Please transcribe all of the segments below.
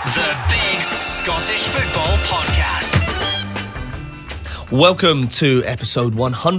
The Big Scottish Football Podcast. Welcome to episode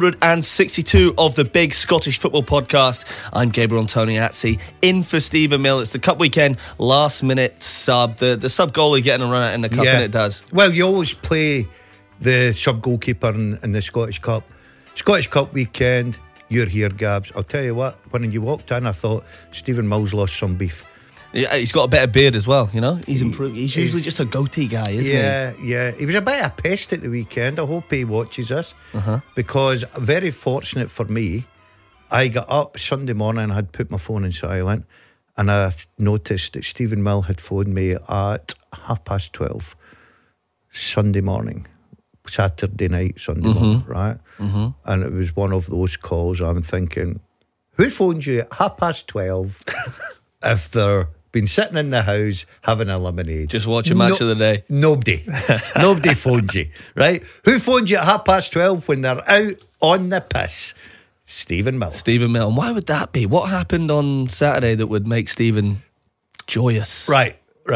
162 of the Big Scottish Football Podcast. I'm Gabriel Antoniazzi, in for Stephen Mill. It's the Cup weekend, last minute sub. The sub goalie getting a run out in the Cup, and it does. Well, you always play the sub goalkeeper in the Scottish Cup. Scottish Cup weekend, you're here, Gabs. I'll tell you what, when you walked in, I thought Stephen Mill's lost some beef. Yeah, he's got a better beard as well, you know. He's improved. He's usually just a goatee guy, isn't he? Yeah. He was a bit of a pest at the weekend. I hope he watches us because, very fortunate for me, I got up Sunday morning and had put my phone in silent, and I noticed that Stephen Mill had phoned me at 12:30 Sunday morning, Saturday night, Sunday morning, right? And it was one of those calls. I'm thinking, who phoned you at 12:30 if they're been sitting in the house having a lemonade, just watching Match of the Day? Nobody phoned you, right? Who phoned you at 12:30 when they're out on the piss? Stephen Mill. And why would that be? What happened on Saturday that would make Stephen joyous? Right.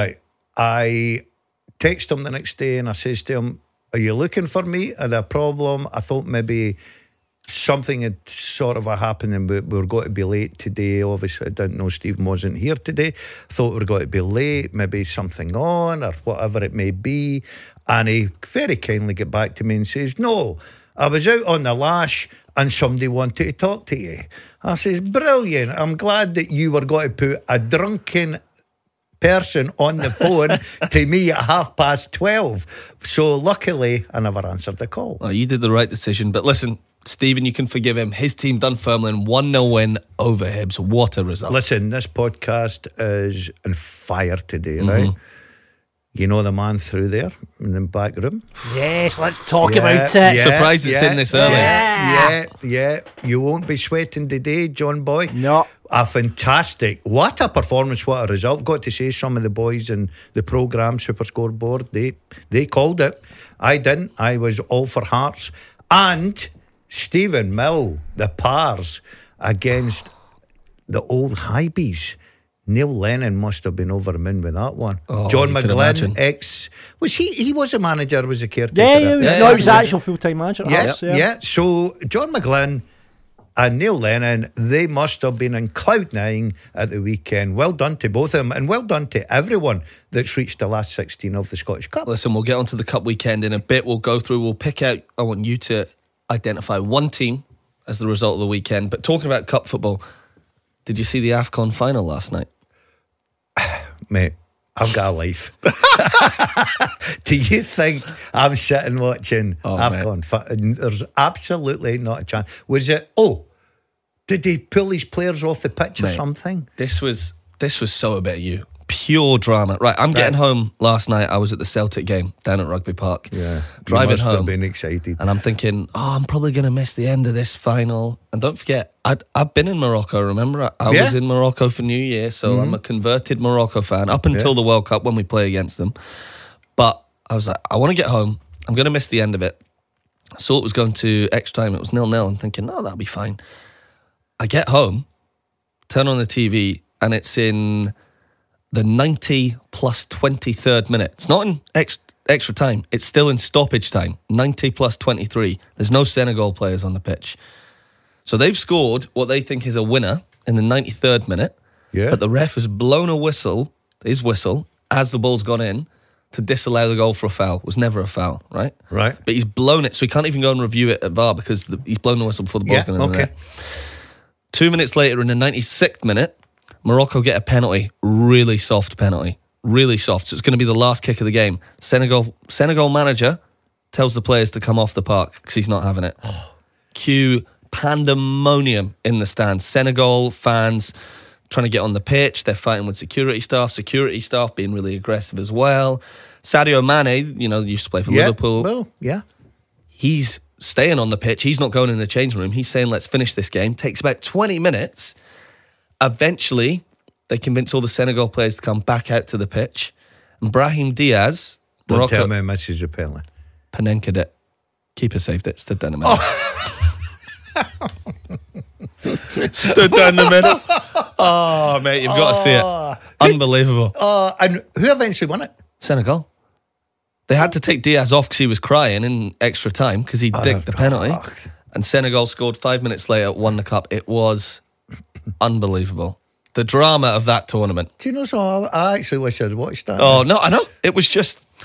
I text him the next day and I says to him, are you looking for me? Had a problem? I thought maybe something had sort of happened and we were going to be late today. Obviously I didn't know Stephen wasn't here today. Thought we were going to be late, maybe something on or whatever it may be. And he very kindly got back to me and says, no, I was out on the lash and somebody wanted to talk to you. I says, brilliant, I'm glad that you were going to put a drunken person on the phone to me at 12:30. So luckily I never answered the call. Well, you did the right decision, but listen, Stephen, you can forgive him. His team, Dunfermline, 1-0 win over Hibs. What a result. Listen, this podcast is on fire today, right? You know the man through there in the back room? Yes, let's talk about it. Surprised it's in this early. Yeah. You won't be sweating today, John Boy. No. A fantastic, what a performance, what a result. Got to say, some of the boys in the programme, Super Scoreboard, they called it. I didn't. I was all for Hearts. And Stephen Mill, the Pars against the old Highbees. Neil Lennon must have been over him in with that one. John McGlynn, he was a manager, was a caretaker. No, he was actual full-time manager. Yeah. So John McGlynn and Neil Lennon, they must have been in cloud nine at the weekend. Well done to both of them, and well done to everyone that's reached the last 16 of the Scottish Cup. Listen, we'll get onto the Cup weekend in a bit. We'll pick out, I want you to identify one team as the result of the weekend. But talking about Cup football, did you see the AFCON final last night? Mate, I've got a life. Do you think I'm sitting watching AFCON? There's absolutely not a chance. Was it, did they pull these players off the pitch or something? This was so a bit of you. Pure drama. Right, I'm getting home last night. I was at the Celtic game down at Rugby Park. Yeah. Driving home. Have been excited. And I'm thinking, I'm probably going to miss the end of this final. And don't forget, I've been in Morocco, remember? I was in Morocco for New Year, so I'm a converted Morocco fan up until the World Cup when we play against them. But I was like, I want to get home. I'm going to miss the end of it. I saw it was going to extra time. It was 0-0. I'm thinking, that'll be fine. I get home, turn on the TV, and it's in the 90 plus 23rd minute. It's not in extra time. It's still in stoppage time. 90 plus 23. There's no Senegal players on the pitch. So they've scored what they think is a winner in the 93rd minute. Yeah. But the ref has blown his whistle, as the ball's gone in, to disallow the goal for a foul. It was never a foul, right? Right. But he's blown it, so he can't even go and review it at VAR because he's blown the whistle before the ball's gone in. Okay. 2 minutes later, in the 96th minute, Morocco get a penalty, really soft penalty, really soft. So it's going to be the last kick of the game. Senegal manager tells the players to come off the park because he's not having it. Cue pandemonium in the stands. Senegal fans trying to get on the pitch. They're fighting with security staff being really aggressive as well. Sadio Mane, used to play for Liverpool. Well, yeah. He's staying on the pitch. He's not going in the changing room. He's saying, let's finish this game. Takes about 20 minutes. Eventually, they convince all the Senegal players to come back out to the pitch. And Brahim Diaz, Don't tell me Mrs. Appelli. Panenka it. Keeper saved it. Stood down the middle. Stood down the middle. Oh, mate, you've got to see it. Unbelievable. And who eventually won it? Senegal. They had to take Diaz off because he was crying in extra time because he dicked the penalty. And Senegal scored 5 minutes later, won the cup. It was unbelievable. The drama of that tournament. Do you know something? I actually wish I'd watched that. Oh, no, I know. It was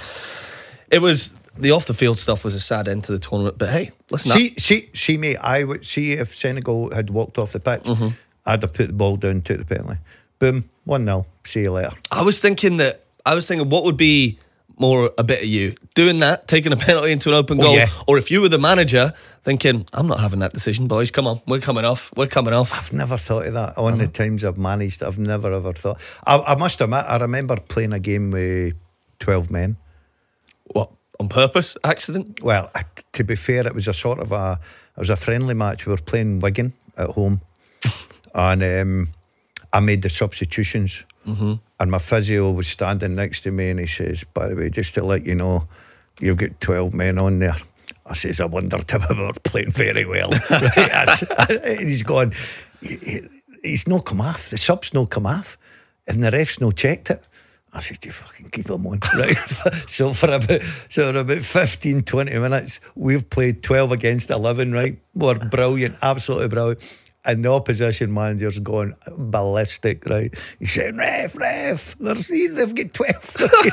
the off-the-field stuff was a sad end to the tournament. But hey, listen up. See, mate, I would see if Senegal had walked off the pitch, I'd have put the ball down, took the penalty. Boom, 1-0. See you later. I was thinking what would be more a bit of you doing that, taking a penalty into an open goal, or if you were the manager thinking, I'm not having that decision, boys, come on, we're coming off. I've never thought of that. On the times I've managed, I've never ever thought. I must admit, I remember playing a game with 12 men. What, on purpose? Accident? Well, to be fair, it was a friendly match. We were playing Wigan at home, and I made the substitutions. And my physio was standing next to me, and he says, by the way, just to let you know, you've got 12 men on there. I says, I wondered if we were playing very well. And he's gone, he's no come off, the sub's no come off, and the ref's no checked it. I said, you fucking keep him on. Right? So for about 15, 20 minutes, we've played 12 against 11, right? We're brilliant, absolutely brilliant. And the opposition manager's going ballistic, right? He's saying, ref, they've got 12.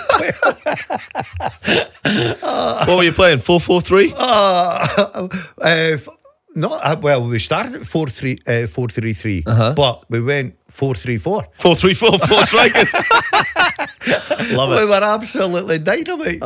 What were you playing, 4-4-3? Well, we started at 4-3-3, but we went 4-3-4. 4-3-4, 4 strikers. Love it. We were absolutely dynamite.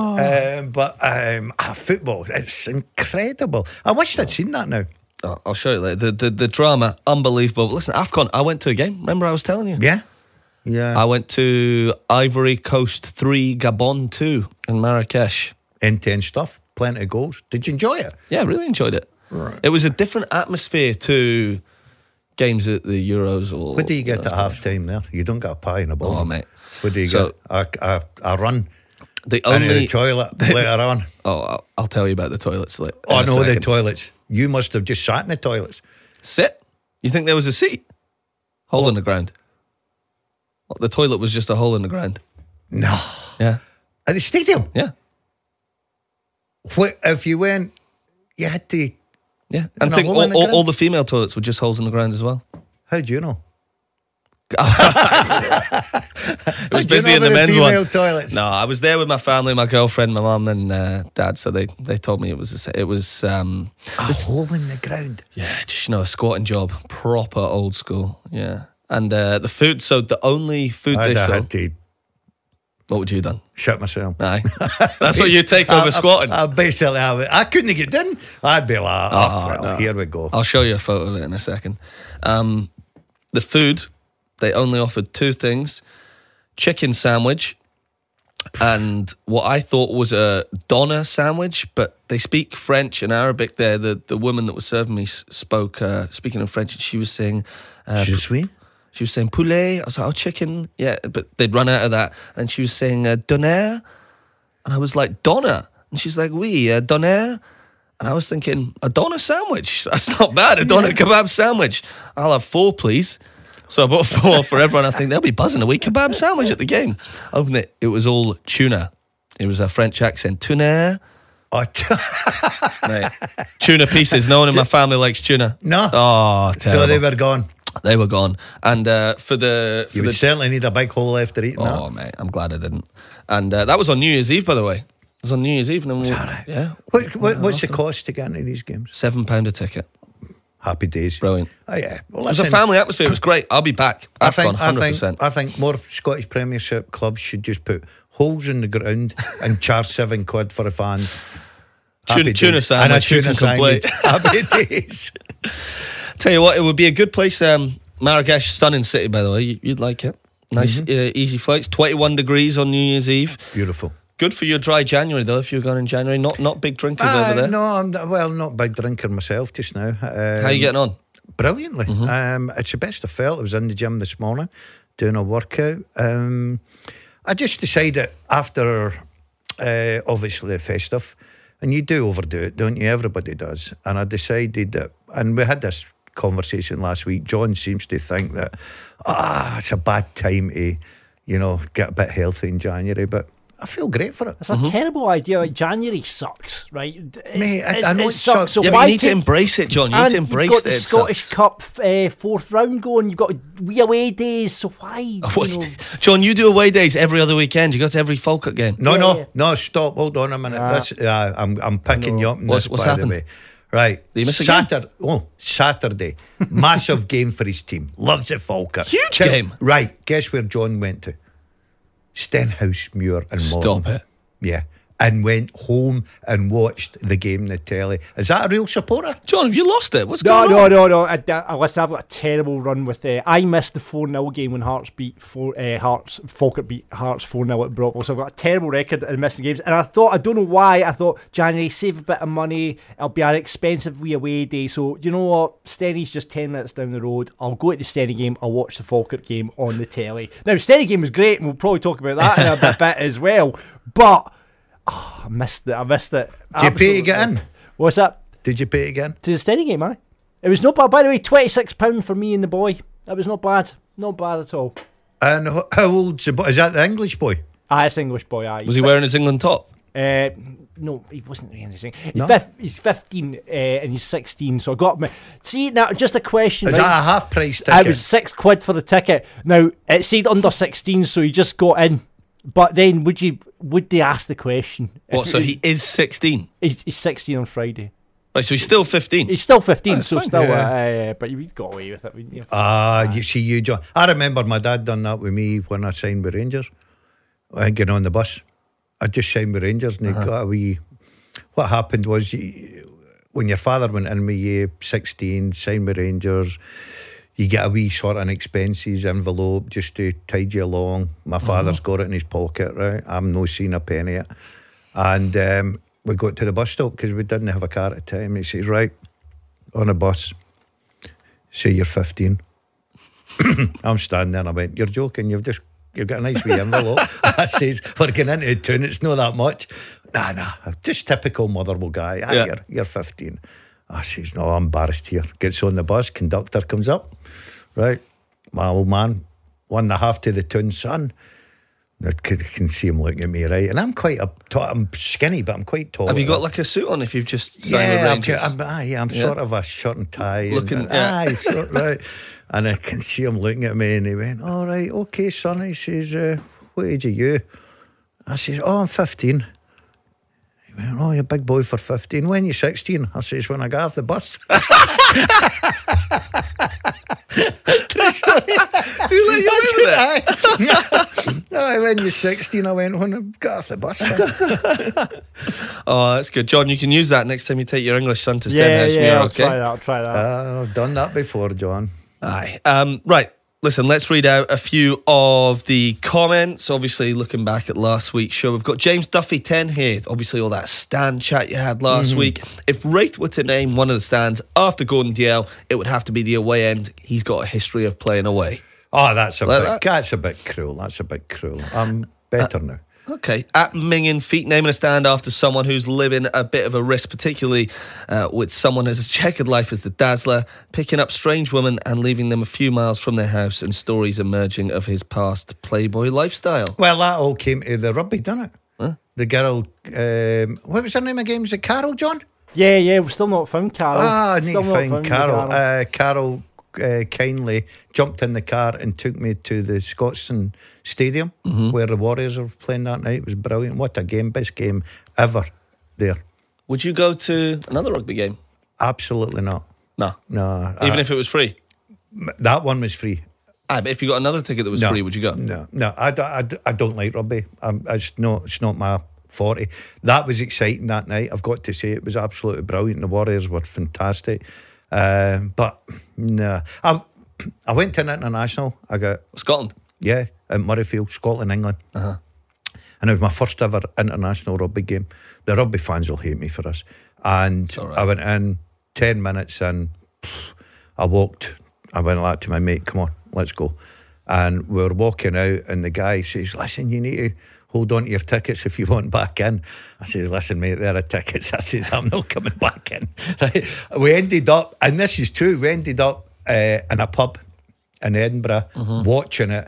Football, it's incredible. I wish I'd seen that now. Oh, I'll show you later. The drama, unbelievable. Listen, AFCON, I went to a game. Remember I was telling you? Yeah. I went to Ivory Coast 3, Gabon 2 in Marrakesh. Intense stuff. Plenty of goals. Did you enjoy it? Yeah, I really enjoyed it. Right. It was a different atmosphere to games at the Euros. Or what do you get at half time there? You don't get a pie in a ball. Oh, mate. What do you get? A run the into the toilet later on. Oh, I'll tell you about the toilets later. Oh, no, the toilets. You must have just sat in the toilets. Sit? You think there was a seat? Hole in the ground. What, the toilet was just a hole in the ground? No. Yeah. At the stadium? Yeah. If you went, you had to... Yeah. And think all the female toilets were just holes in the ground as well. How do you know? It was busy in the men's one. Toilets? No, I was there with my family, my girlfriend, my mum, and dad. So they told me it was a hole in the ground. Yeah, just a squatting job, proper old school. Yeah, and the food. So the only food they sold. What would you have done? Shut myself. Aye, that's what you take over squatting. I couldn't get done. I'd be like, no. Here we go. I'll show you a photo of it in a second. The food. They only offered 2 things: chicken sandwich and what I thought was a doner sandwich, but they speak French and Arabic there. The woman that was serving me spoke speaking in French, and she was saying Je suis? She was saying poulet. I was like, oh, chicken. Yeah, but they'd run out of that. And she was saying doner. And I was like, doner? And she's like, oui, doner. And I was thinking, a doner sandwich? That's not bad, a doner kebab sandwich. I'll have 4, please. So I bought 4 for everyone. I think they'll be buzzing a wee kebab sandwich at the game. Opened it. It was all tuna. It was a French accent. Tuna. Mate, tuna pieces. No one in my family likes tuna. No. Oh, terrible. So they were gone. They were gone. And you would certainly need a big hole after eating that. Oh, mate, I'm glad I didn't. And that was on New Year's Eve, by the way. It was on New Year's Eve. And is that right? Yeah. What's the cost to get into these games? £7 a ticket. Happy days. Brilliant. Oh, yeah. Well, it was a family atmosphere. It was great. I'll be back. AFCON, 100%. I think more Scottish Premiership clubs should just put holes in the ground and charge £7 for a fan. Tuna sandwich. And a tuna sandwich. Happy days. Tell you what, it would be a good place. Marrakesh, stunning city, by the way. You'd like it. Nice, easy flights. 21 degrees on New Year's Eve. Beautiful. Good for your dry January, though, if you're going in January. Not big drinkers over there. No, I'm not a big drinker myself just now. How are you getting on? Brilliantly. It's the best I felt. I was in the gym this morning doing a workout. I just decided after, obviously, the festive, and you do overdo it, don't you? Everybody does. And I decided that, and we had this conversation last week, John seems to think that, it's a bad time to, get a bit healthy in January, but I feel great for it. It's a terrible idea. Like, January sucks, right? Mate, I know it sucks. So Yeah, but you need to embrace it, John. You need to embrace you've got it. the Scottish Cup fourth round going. You've got wee away days. So why? John, you do away days every other weekend. You go to every Falkirk game. No, stop. Hold on a minute. I'm picking you up on this, What's by happened? the way. Right. Did you miss a game? Saturday. Massive game for his team. Loves it, Falkirk. Huge game. Right. Guess where John went to? Stenhousemuir and Morton. Stop it. Yeah. And went home and watched the game on the telly. Is that a real supporter? John, have you lost it? What's going on? No. Listen, I've got a terrible run with. I missed the 4-0 game when Falkirk beat Hearts 4-0 at Brockville. So I've got a terrible record in missing games. And I don't know why. I thought January, save a bit of money. It'll be an expensive wee away day. So you know what? Stenny's just 10 minutes down the road. I'll go to the Stenny game. I'll watch the Falkirk game on the telly. Now, Stenny game was great, and we'll probably talk about that in a bit as well. But I missed it. Did you pay to get in? What's that? Did you pay again? To the Steady game, aye. It was not bad. By the way, £26 for me and the boy. That was not bad. Not bad at all. And how old's the boy? Is that the English boy? Ah, it's the English boy, aye. Was he wearing his England top? No, he wasn't wearing anything. He's 15 and he's 16, so I got me. See, now, just a question. Is right? that a half price ticket? It was £6 for the ticket. Now, it said under 16, so he just got in. But then, would they ask the question? What, so he is 16? He's 16 on Friday. Right, so he's still 15? He's still 15, That's so fine. still, Yeah. but you got away with it, wouldn't you? You see, you, John. I remember my dad done that with me when I signed with Rangers. I get on the bus. I just signed with Rangers, and he got a wee. What happened was, when your father went in with you, 16, signed with Rangers, you get a wee sort of an expenses envelope just to tide you along. My father's got it in his pocket, right? I'm no seen a penny yet. And we got to the bus stop because we didn't have a car at the time. He says, right, on a bus, say you're 15. I'm standing there and I went, you're joking, you've got a nice wee envelope. I says, we're going into town, it's not that much. Nah, just typical Motherwell guy. You're 15. I says, no, I'm embarrassed here. Gets on the bus, conductor comes up. Right, my old man, 1.5 to the town, son. I can see him looking at me, right? And I'm I'm skinny, but I'm quite tall. Have you got like a suit on if you've just signed with Rangers? I'm sort of a shirt and tie. Right. And I can see him looking at me and he went, all right, okay, son. He says, what age are you? I says, I'm 15. He went, oh, you're a big boy for 15. When you 16? I says, when I got off the bus. True story. Did he let you away with it? No, when you're 16, I went, when I got off the bus. Oh, that's good. John, you can use that next time you take your English son to Stenhousemuir, Yeah, okay? I'll try that. I've done that before, John. Aye. Right. Listen, let's read out a few of the comments. Obviously, looking back at last week's show, we've got James Duffy 10 here. Obviously, all that stand chat you had last week. If Wraith were to name one of the stands after Gordon Dalziel, it would have to be the away end. He's got a history of playing away. Oh, that's a Like bit cruel. That's a bit cruel. I'm better now. Okay. At Mingin Feet, naming a stand after someone who's living a bit of a risk, particularly with someone as checkered life as the Dazzler, picking up strange women and leaving them a few miles from their house, and stories emerging of his past playboy lifestyle. Well, that all came to the rugby, didn't it? Huh? The girl, what was her name again? Was it Carol, John? Yeah, we've still not found Carol. I need to Still not find Carol. Carol kindly jumped in the car and took me to the Scotstoun Stadium where the Warriors were playing that night. It was brilliant. What a game. Best game ever there. Would you go to another rugby game? Absolutely not. No. No. Even if it was free? That one was free. But if you got another ticket that was free, would you go? No. I don't like rugby. It's not my 40. That was exciting that night. I've got to say it was absolutely brilliant. The Warriors were fantastic. But no. I went to an international. I got Scotland? Yeah, at Murrayfield, Scotland, England. And it was my first ever international rugby game. The rugby fans will hate me for this. And right. I went in 10 minutes and I went like to my mate, come on, let's go. And we were walking out and the guy says, listen, you need to hold on to your tickets if you want back in. I says, listen, mate, there are tickets. I says, I'm not coming back in. Right? We ended up, and this is true, in a pub in Edinburgh watching it.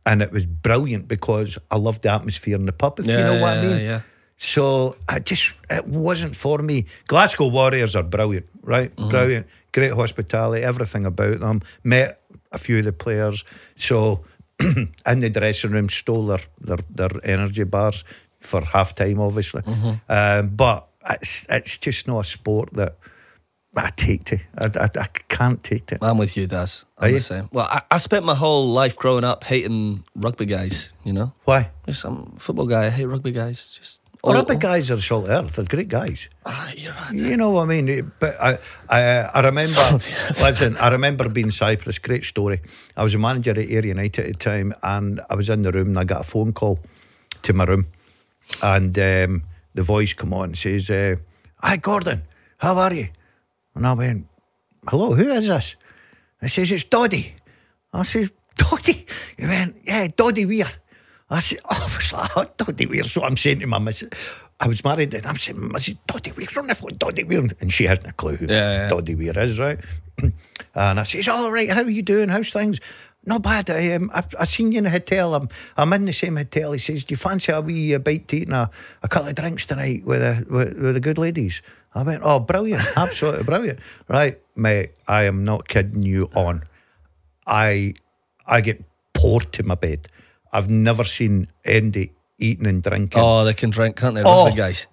and it was brilliant because I loved the atmosphere in the pub, if you know what I mean. Yeah. So it wasn't for me. Glasgow Warriors are brilliant, right? Brilliant, great hospitality, everything about them. Met a few of the players, so in the dressing room, stole their energy bars for half time, obviously. But it's just not a sport that I take to. I can't take to. I'm with you, Daz. I'm the same. Well, I spent my whole life growing up hating rugby guys, you know? Why? Just, I'm a football guy. I hate rugby guys. Just rugby guys are salt earth. They're great guys. You're right. You know what I mean? But I remember, listen, I remember being in Cyprus, great story. I was a manager at Ayr United at the time, and I was in the room and I got a phone call to my room, and the voice come on and says, "Hi Gordon, how are you?" And I went, "Hello, who is this?" And he says, "It's Doddy." I said, "Doddy?" He went, "Yeah, Doddy Weir." I said, I was like, "Oh, Doddy Weir." So I'm saying to my missus, I was married then, I'm saying, "Missus, Doddy Weir, on the phone, Doddy Weir." And she hasn't a clue who Doddy Weir is, right? And I says, "All right, how are you doing? How's things?" "Not bad. I seen you in the hotel. I'm in the same hotel." He says, "Do you fancy a wee bite to eat and a couple of drinks tonight with the good ladies?" I went, "Oh, brilliant, absolutely brilliant." Right, mate, I am not kidding you on. I get poured to my bed. I've never seen Andy eating and drinking. Oh, they can drink, can't they, rugby guys?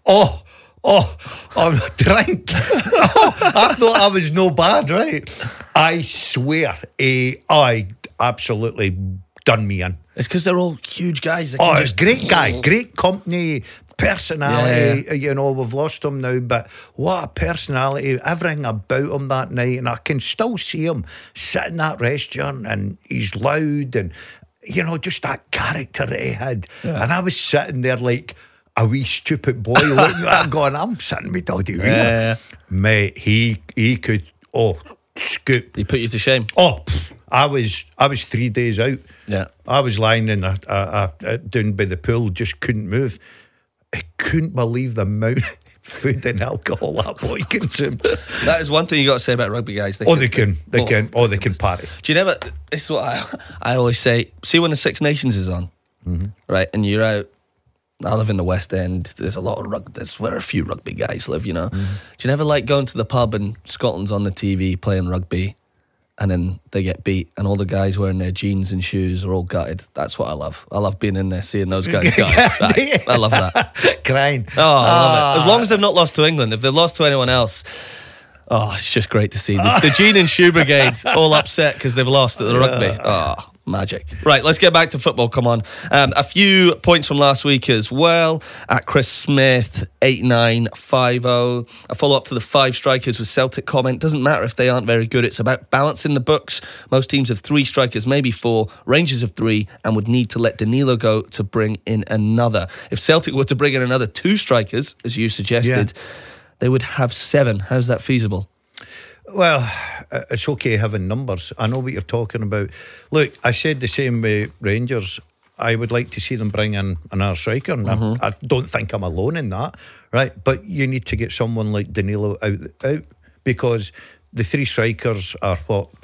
Drink. I thought I was no bad, right? I swear, I absolutely done me in. It's because they're all huge guys. It's great guy, great company, personality. You know, we've lost him now, but what a personality! Everything about him that night, and I can still see him sitting in that restaurant, and he's loud, and you know, just that character that he had. And I was sitting there like a wee stupid boy looking at him going, "I'm sitting with Doddy Weir." Mate, he could scoop. He put you to shame. I was 3 days out. Yeah, I was lying in down by the pool, just couldn't move. I couldn't believe the amount of food and alcohol that boy consumed. That is one thing you got to say about rugby guys. They can party. Do you never? This is what I always say. See when the Six Nations is on, right, and you're out. I live in the West End. There's a lot of rugby. That's where a few rugby guys live, you know. Do you never like going to the pub and Scotland's on the TV playing rugby, and then they get beat, and all the guys wearing their jeans and shoes are all gutted? That's what I love. I love being in there, seeing those guys gutted. I love that. Crying. Oh, I love it. As long as they've not lost to England. If they've lost to anyone else, it's just great to see the jean and shoe brigade all upset because they've lost at the rugby. Magic. Right, let's get back to football. Come on. A few points from last week as well. At Chris Smith, 8950. A follow up to the 5 strikers with Celtic comment. Doesn't matter if they aren't very good. It's about balancing the books. Most teams have 3 strikers, maybe 4. Rangers have 3 and would need to let Danilo go to bring in another. If Celtic were to bring in another 2 strikers, as you suggested, they would have 7. How's that feasible? Well, it's okay having numbers. I know what you're talking about. Look, I said the same with Rangers. I would like to see them bring in another striker, and I don't think I'm alone in that, right? But you need to get someone like Danilo out because the 3 strikers are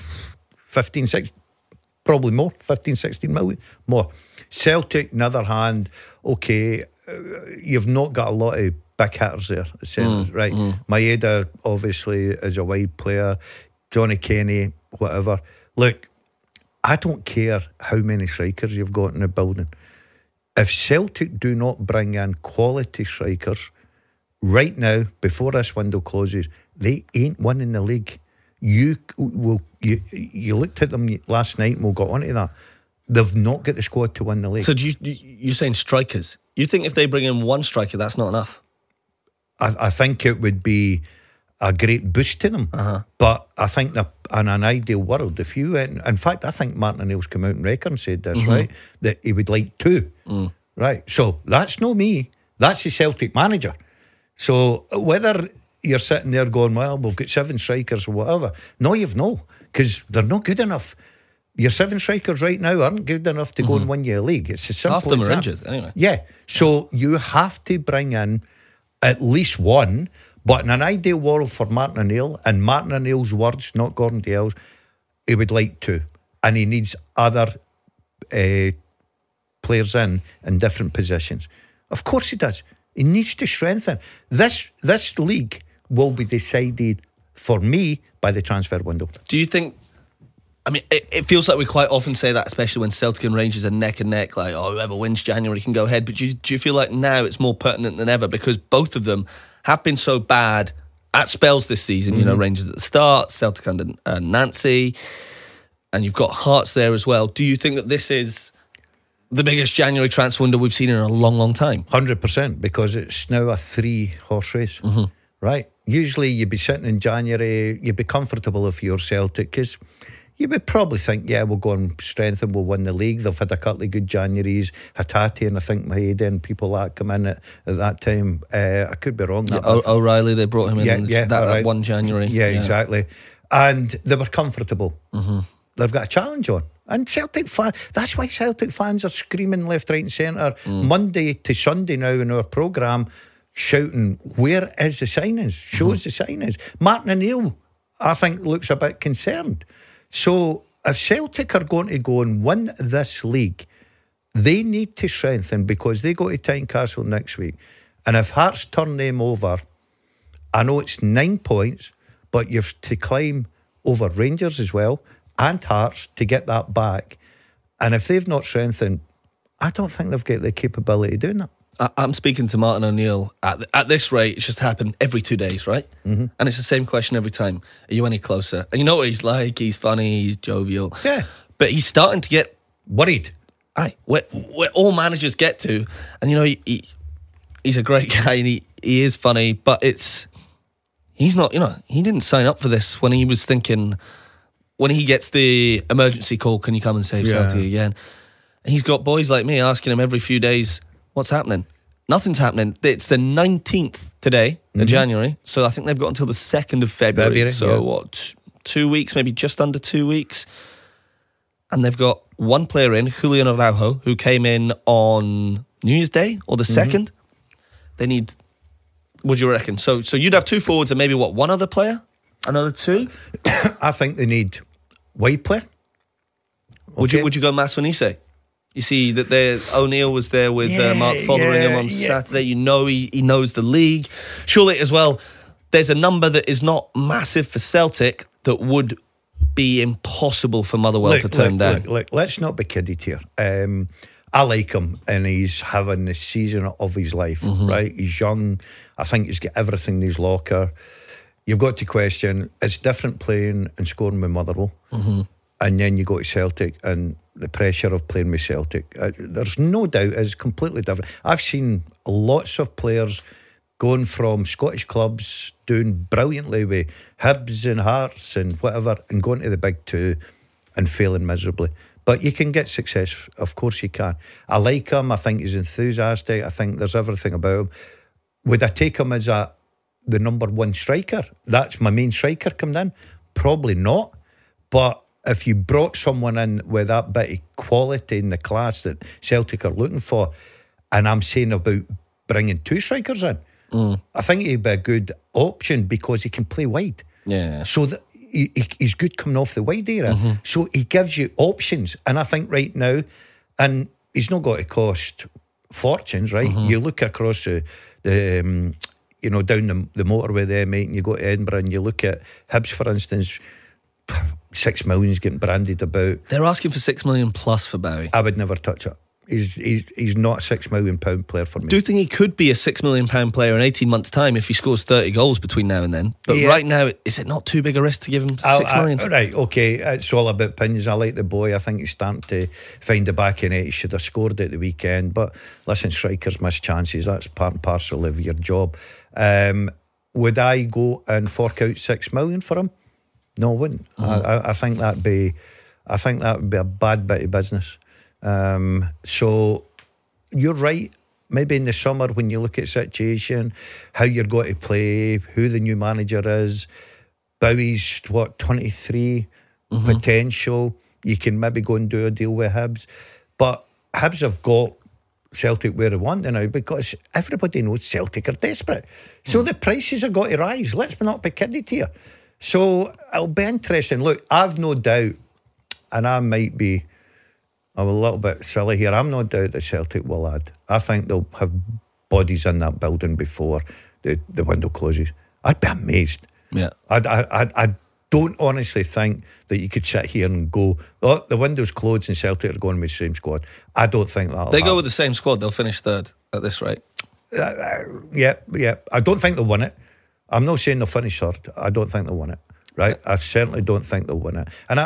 15, 16, probably more, 15, 16 million more. Celtic, on the other hand, okay, you've not got a lot of big hitters there, right? Maeda obviously is a wide player. Johnny Kenny, whatever. Look, I don't care how many strikers you've got in the building. If Celtic do not bring in quality strikers right now, before this window closes, they ain't winning the league. You looked at them last night and we'll get onto that. They've not got the squad to win the league. So you're saying strikers? You think if they bring in 1 striker, that's not enough? I think it would be a great boost to them. But I think that in an ideal world, if you went, in fact, I think Martin O'Neill's come out and record said this, right? That he would like 2. Right. So that's not me. That's the Celtic manager. So whether you're sitting there going, well, we've got 7 strikers or whatever. No, you've no, because they're not good enough. Your 7 strikers right now aren't good enough to go and win you a league. It's as simple as that. Half of them are injured, anyway. Yeah. So you have to bring in at least 1, but in an ideal world for Martin O'Neill, and Martin O'Neill's words, not Gordon Dale's, he would like 2, and he needs other players in different positions. Of course he does. He needs to strengthen. This league will be decided for me by the transfer window. Do you think, I mean, it feels like we quite often say that, especially when Celtic and Rangers are neck and neck, like, oh, whoever wins January can go ahead. But do you feel like now it's more pertinent than ever because both of them have been so bad at spells this season? You know, Rangers at the start, Celtic under Nancy, and you've got Hearts there as well. Do you think that this is the biggest January transfer window we've seen in a long, long time? 100%, because it's now a 3-horse race, right? Usually you'd be sitting in January, you'd be comfortable if you're Celtic, because you would probably think, yeah, we'll go and strengthen, we'll win the league. They've had a couple of good Januaries. Hatate and I think Maeda and people that come in at that time. I could be wrong. O'Reilly, they brought him in that 1 January. Yeah, exactly. And they were comfortable. They've got a challenge on. And Celtic fans, that's why Celtic fans are screaming left, right and centre Monday to Sunday now in our programme, shouting, where is the signings? Show us the signings. Martin O'Neill, I think, looks a bit concerned. So if Celtic are going to go and win this league, they need to strengthen because they go to Tynecastle next week. And if Hearts turn them over, I know it's 9 points, but you've to climb over Rangers as well and Hearts to get that back. And if they've not strengthened, I don't think they've got the capability of doing that. I'm speaking to Martin O'Neill. At this rate, it's just happened every 2 days, right? And it's the same question every time. Are you any closer? And you know what he's like. He's funny. He's jovial. Yeah. But he's starting to get worried. Aye. Where all managers get to. And, you know, he's a great guy and he is funny. But he's not, you know, he didn't sign up for this when he was thinking, when he gets the emergency call, can you come and save Celtic again? And he's got boys like me asking him every few days, what's happening? Nothing's happening. It's the 19th today of January, so I think they've got until the 2nd of February. So what, 2 weeks, maybe just under 2 weeks? And they've got one player in, Julian Araujo, who came in on New Year's Day or the 2nd. They need, what do you reckon? So you'd have 2 forwards and maybe one other player? Another 2? I think they need wide player. Okay. Would you go Masvanise? You see that O'Neill was there with Mark Fotheringham on Saturday. You know he knows the league. Surely as well, there's a number that is not massive for Celtic that would be impossible for Motherwell to turn down. Look, let's not be kidded here. I like him and he's having the season of his life, right? He's young. I think he's got everything in his locker. You've got to question, it's different playing and scoring with Motherwell. And then you go to Celtic and the pressure of playing with Celtic. There's no doubt it's completely different. I've seen lots of players going from Scottish clubs doing brilliantly with Hibs and Hearts and whatever and going to the big 2 and failing miserably. But you can get success, of course you can. I like him, I think he's enthusiastic, I think there's everything about him. Would I take him as the number 1 striker? That's my main striker coming in? Probably not. But if you brought someone in with that bit of quality in the class that Celtic are looking for, and I'm saying about bringing 2 strikers in, I think he'd be a good option because he can play wide. Yeah. So that he's good coming off the wide area. So he gives you options. And I think right now, and he's not got to cost fortunes, right? You look across the you know, down the motorway there, mate, and you go to Edinburgh and you look at Hibs, for instance, 6 million's getting branded about. They're asking for 6 million plus for Bowie. I would never touch it. He's not a £6 million player for me. Do you think he could be a £6 million player in 18 months' time if he scores 30 goals between now and then? But right now, is it not too big a risk to give him 6 million? Right, okay, it's all about opinions. I like the boy. I think he's starting to find the back in it. He should have scored at the weekend. But listen, strikers miss chances. That's part and parcel of your job. Would I go and fork out 6 million for him? No, I wouldn't. I think that'd be a bad bit of business. So you're right. Maybe in the summer when you look at situation, how you're going to play, who the new manager is, Bowie's 23 potential. You can maybe go and do a deal with Hibs, but Hibs have got Celtic where they want them now because everybody knows Celtic are desperate. So the prices are going to rise. Let's not be kidded here. So it'll be interesting. Look, I've no doubt, and I might be I'm a little bit silly here. I'm no doubt that Celtic will add. I think they'll have bodies in that building before the window closes. I'd be amazed. Yeah. I don't honestly think that you could sit here and go, oh, the window's closed and Celtic are going with the same squad. I don't think that'll They happen. go with the same squad, they'll finish third at this rate. Yeah. I don't think they'll win it. I'm not saying they'll finish third. I don't think they'll win it. Right? I certainly don't think they'll win it. And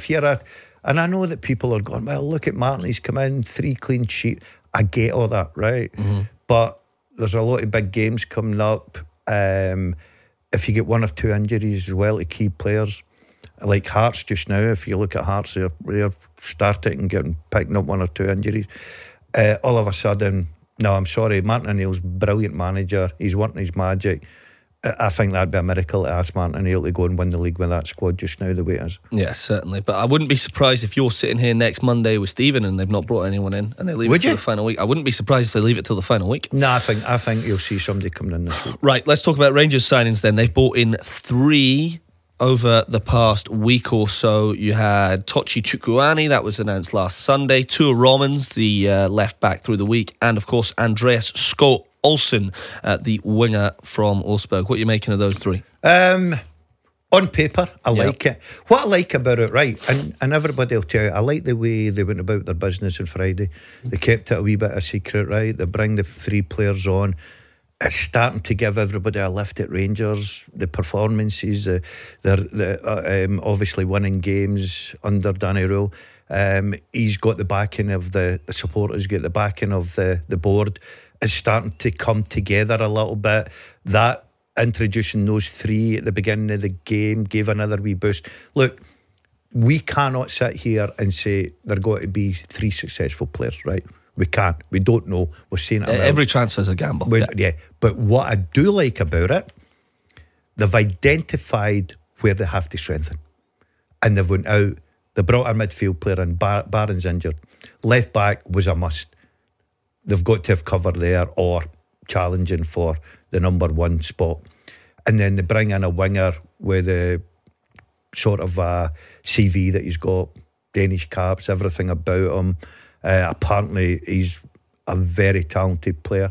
I know that people are going, well, look at Martin, he's come in 3 clean sheets. I get all that, right? Mm-hmm. But there's a lot of big games coming up. If you get 1 or 2 injuries as well to key players, like Hearts just now, if you look at Hearts, they're starting and getting picking up 1 or 2 injuries. All of a sudden, no, I'm sorry, Martin O'Neill's brilliant manager. He's working his magic. I think that'd be a miracle to ask Martin O'Neill to go and win the league with that squad just now the way it is. Yeah, certainly. But I wouldn't be surprised if you're sitting here next Monday with Stephen and they've not brought anyone in and they leave it till the final week. I wouldn't be surprised if they leave it till the final week. No, I think you'll see somebody coming in this week. Right, let's talk about Rangers signings then. They've brought in 3 over the past week or so. You had Tochi Chukwuani, that was announced last Sunday. Tua Romans, the left back through the week. And of course, Andreas Scott Olsen, the winger from Augsburg. What are you making of those 3? On paper, I like it. What I like about it, right, and everybody will tell you, I like the way they went about their business on Friday. They kept it a wee bit a secret, right? They bring the 3 players on. It's starting to give everybody a lift at Rangers. The performances, they're obviously winning games under Danny Rule. He's got the backing of the supporters, got the backing of the board. It's starting to come together a little bit. That introducing those 3 at the beginning of the game gave another wee boost. Look, we cannot sit here and say they're going to be 3 successful players, right? We can't. We don't know. We're seeing it. Every transfer's a gamble. Yeah. But what I do like about it, they've identified where they have to strengthen. And they've went out. They brought a midfield player in. Barron's injured. Left back was a must. They've got to have cover there or challenging for the number 1 spot. And then they bring in a winger with a sort of a CV that he's got, Danish caps, everything about him. Apparently he's a very talented player.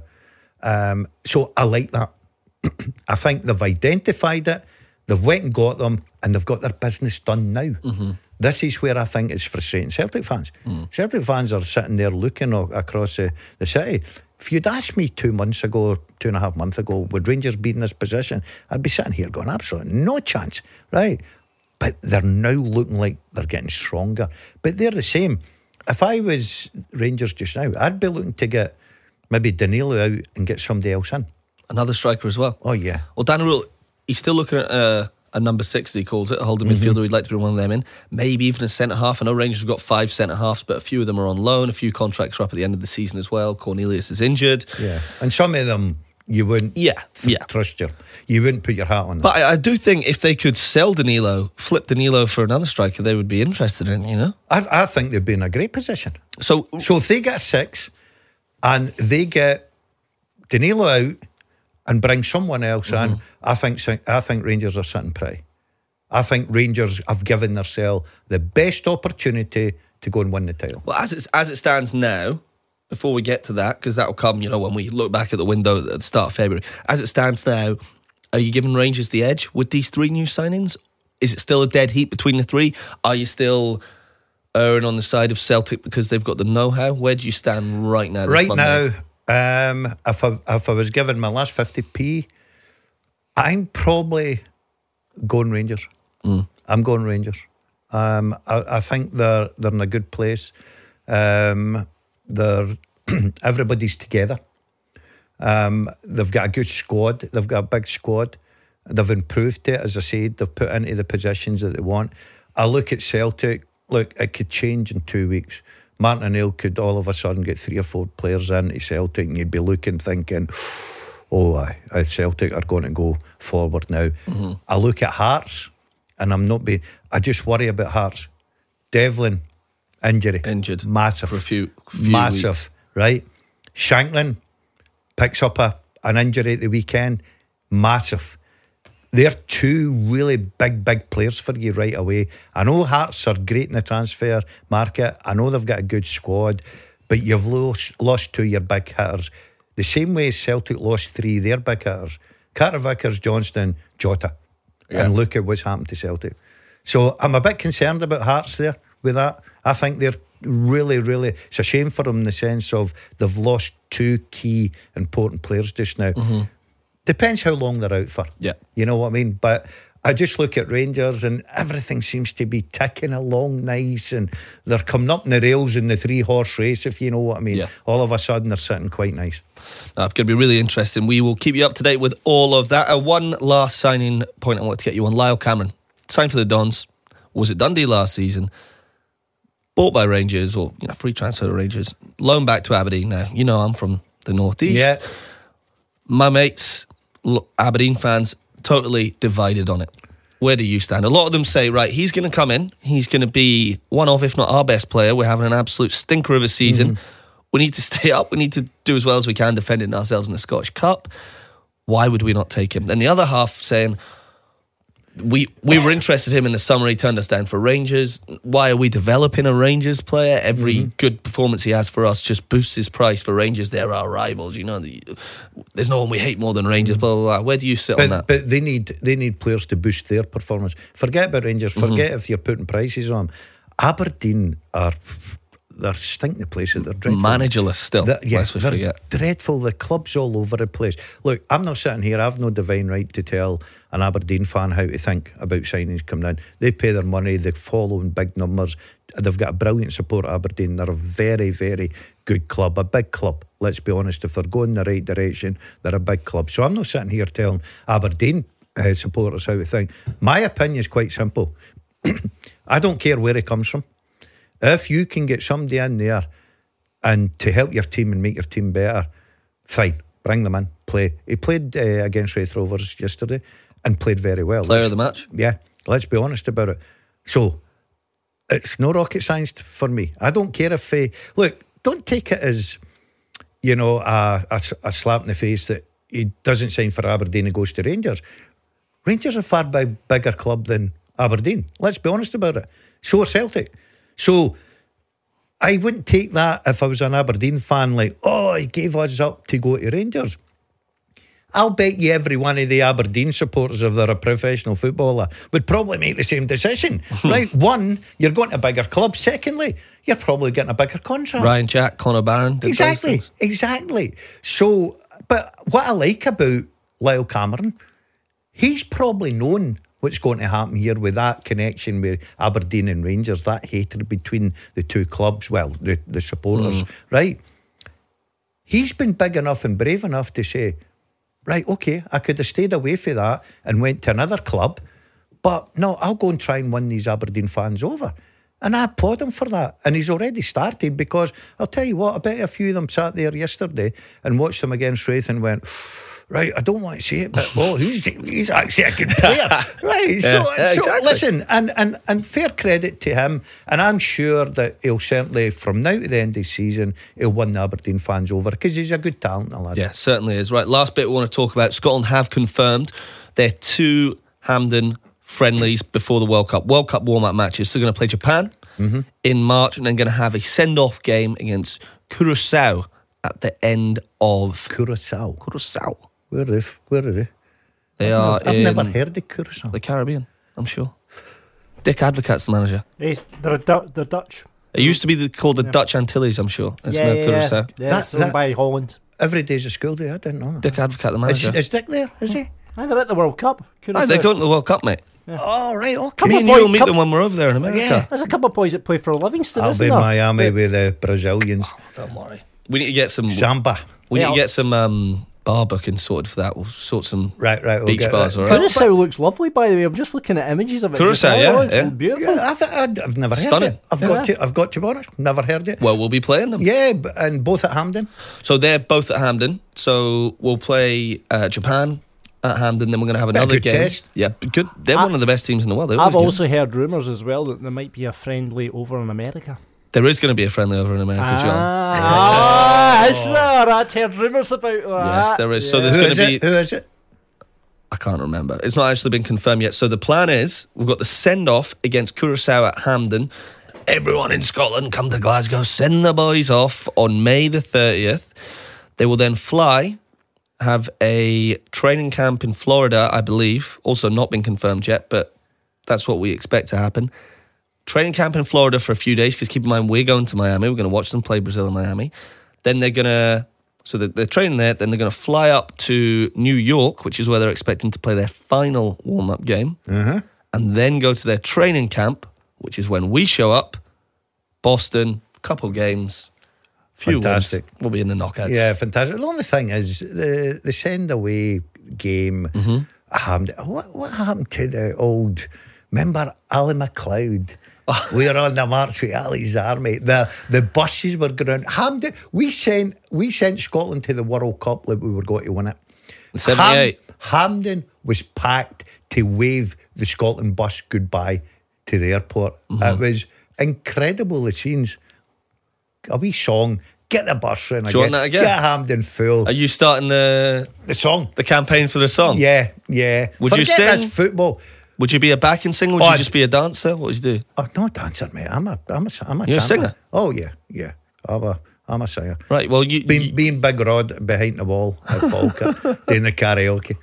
So I like that. I think they've identified it, they've went and got them, and they've got their business done now. Mm-hmm. This is where I think it's frustrating Celtic fans. Celtic fans are sitting there looking across the city. If you'd asked me 2 months ago, or 2.5 months ago, would Rangers be in this position? I'd be sitting here going, absolutely no chance, right? But they're now looking like they're getting stronger. But they're the same. If I was Rangers just now, I'd be looking to get maybe Danilo out and get somebody else in. Another striker as well. Oh, yeah. Well, Danny Rule, he's still looking at a number 6, as he calls it, a holding midfielder. He'd like to bring one of them in. Maybe even a centre-half. I know Rangers have got 5 centre-halves, but a few of them are on loan. A few contracts are up at the end of the season as well. Cornelius is injured. Yeah. And some of them you wouldn't trust you wouldn't put your hat on them. But I do think if they could sell Danilo, flip Danilo for another striker, they would be interested in, you know? I think they'd be in a great position. So if they get 6 and they get Danilo out and bring someone else in, I think Rangers are sitting pretty. I think Rangers have given themselves the best opportunity to go and win the title. Well, as it stands now, before we get to that, because that will come, you know, when we look back at the window at the start of February. As it stands now, are you giving Rangers the edge with these 3 new signings? Is it still a dead heat between the 3? Are you still erring on the side of Celtic because they've got the know-how? Where do you stand right now? Right now, if I was given my last 50p, I'm probably going Rangers. I'm going Rangers. I think they're in a good place. Everybody's together. They've got a good squad. They've got a big squad. They've improved it, as I said. They've put into the positions that they want. I look at Celtic. Look, it could change in 2 weeks. Martin O'Neill could all of a sudden get 3 or 4 players into Celtic, and you'd be looking, thinking, Celtic are going to go forward now. I look at Hearts, and I just worry about Hearts. Devlin, injured, massive for a few massive weeks. Right? Shanklin picks up an injury at the weekend, massive. they're two really big players for you right away. I know Hearts are great in the transfer market. I know they've got a good squad, but you've lost 2 of your big hitters. The same way Celtic lost 3 of their big hitters. Carter Vickers, Johnston, Jota. Yeah. And look at what's happened to Celtic. So I'm a bit concerned about Hearts there with that. I think they're really, it's a shame for them in the sense of they've lost 2 key important players just now. Depends how long they're out for. Yeah. You know what I mean? But I just look at Rangers and everything seems to be ticking along nice, and they're coming up in the rails in the 3-horse race, if you know what I mean. Yeah. All of a sudden they're sitting quite nice. Now, it's going to be really interesting. We will keep you up to date with all of that. One last signing point I want to get you on. Lyle Cameron, signed for the Dons. Was it Dundee last season? Bought by Rangers, or free transfer to Rangers. Loaned back to Aberdeen now. I'm from the northeast. Yeah. My mates, Aberdeen fans, totally divided on it. Where do you stand? A lot of them say, right, he's going to come in. He's going to be one of, if not our best player. We're having an absolute stinker of a season. We need to stay up. We need to do as well as we can defending ourselves in the Scottish Cup. Why would we not take him? Then the other half saying, we were interested in him in the summer. He turned us down for Rangers. Why are we developing a Rangers player? Every good performance he has for us just boosts his price for Rangers. They're our rivals. There's no one we hate more than Rangers. Blah, blah, blah. Where do you sit on that? But they need players to boost their performance. Forget about Rangers. Forget if you're putting prices on them. Aberdeen they're stinking the place. They're dreadful. Managerless still. Lest we forget. Dreadful. The club's all over the place. Look, I'm not sitting here. I've no divine right to tell an Aberdeen fan how to think about signings coming in. They pay their money. They follow in big numbers. They've got a brilliant support at Aberdeen. They're a very, very good club. A big club. Let's be honest. If they're going in the right direction, they're a big club. So I'm not sitting here telling Aberdeen supporters how to think. My opinion is quite simple. I don't care where he comes from. If you can get somebody in there and to help your team and make your team better, fine, bring them in, play. He played against Raith Rovers yesterday and played very well. Player of the match? Yeah, let's be honest about it. So, it's no rocket science for me. I don't care if... look, don't take it as, a slap in the face that he doesn't sign for Aberdeen and goes to Rangers. Rangers are a far bigger club than Aberdeen. Let's be honest about it. So are Celtic. So I wouldn't take that if I was an Aberdeen fan, like, he gave us up to go to Rangers. I'll bet you every one of the Aberdeen supporters, if they're a professional footballer, would probably make the same decision. Right? One, you're going to a bigger club. Secondly, you're probably getting a bigger contract. Ryan Jack, Conor Barron. Exactly. So, but what I like about Lyle Cameron, he's probably known what's going to happen here with that connection with Aberdeen and Rangers, that hatred between the two clubs, the supporters, right? He's been big enough and brave enough to say, right, okay, I could have stayed away from that and went to another club, but no, I'll go and try and win these Aberdeen fans over. And I applaud him for that. And he's already started, because I'll tell you what, I bet a few of them sat there yesterday and watched them against Raith and went, right, I don't want to say it, but he's actually a good player. Right, so exactly. Listen, and fair credit to him, and I'm sure that he'll certainly, from now to the end of the season, he'll win the Aberdeen fans over, because he's a good talent, lad. Yeah, certainly is. Right, last bit we want to talk about. Scotland have confirmed their 2 Hampden friendlies before the World Cup warm-up matches. So they're going to play Japan in March, and then going to have a send-off game against Curaçao at the end of... Curaçao? Where are they? I've never heard of Curaçao. The Caribbean, I'm sure. Dick Advocaat's the manager. They're Dutch. It used to be called the Dutch Antilles, I'm sure. It's now Curaçao. Yeah, it's owned by Holland. Every day's a school day, I didn't know that. Dick Advocaat, the manager. Is Dick there, is he? They're at the World Cup. They're going to the World Cup, mate. Yeah. Oh, right, okay. Me and you will meet them when we're over there in America. Yeah. There's a couple of boys that play for Livingston, I'll be in Miami with the Brazilians. Don't worry. We need to get some... Samba. We need to get some bar booking sorted for that. We'll sort some beach bars. All right. Curaçao looks lovely, by the way. I'm just looking at images of it. Curaçao, It's beautiful. Yeah, I've never heard it. I've got to be honest, never heard it. Well, we'll be playing them. Yeah, and both at Hampden. So they're both at Hampden. So we'll play Japan at Hampden. Then we're going to have another game. Test. Yeah, good. They're one of the best teams in the world. I've also heard rumours as well that there might be a friendly over in America. There is going to be a friendly over in America, John. Is there? I'd heard rumours about that. Yes, there is. So there's going to be... Who is it? I can't remember. It's not actually been confirmed yet. So the plan is we've got the send-off against Curaçao at Hampden. Everyone in Scotland come to Glasgow, send the boys off on May the 30th. They will then fly, have a training camp in Florida, I believe. Also not been confirmed yet, but that's what we expect to happen. Training camp in Florida for a few days, because keep in mind, we're going to Miami. We're going to watch them play Brazil in Miami. Then they're going to... So they're training there, then they're going to fly up to New York, which is where they're expecting to play their final warm-up game, and then go to their training camp, which is when we show up. Boston, couple games, few fantastic. Wins. We'll be in the knockouts. Yeah, fantastic. The only thing is the send-away game. What happened to the old... Remember Ali McLeod? We were on the march with Ali's army. The buses were going. Hampden. We sent Scotland to the World Cup like we were going to win it. 78. Hampden was packed to wave the Scotland bus goodbye to the airport. It was incredible. The scenes. A wee song. Get the bus in again. That again. Get Hampden full. Are you starting the song? The campaign for the song? Yeah. Would Forget you sing? That's football. Would you be a backing singer? Would you just be a dancer? What would you do? Oh, no dancer, mate. I'm a You're chanter. a singer? Oh yeah. I'm a singer. Right. Well, being Big Rod behind the wall at Falkirk doing the karaoke.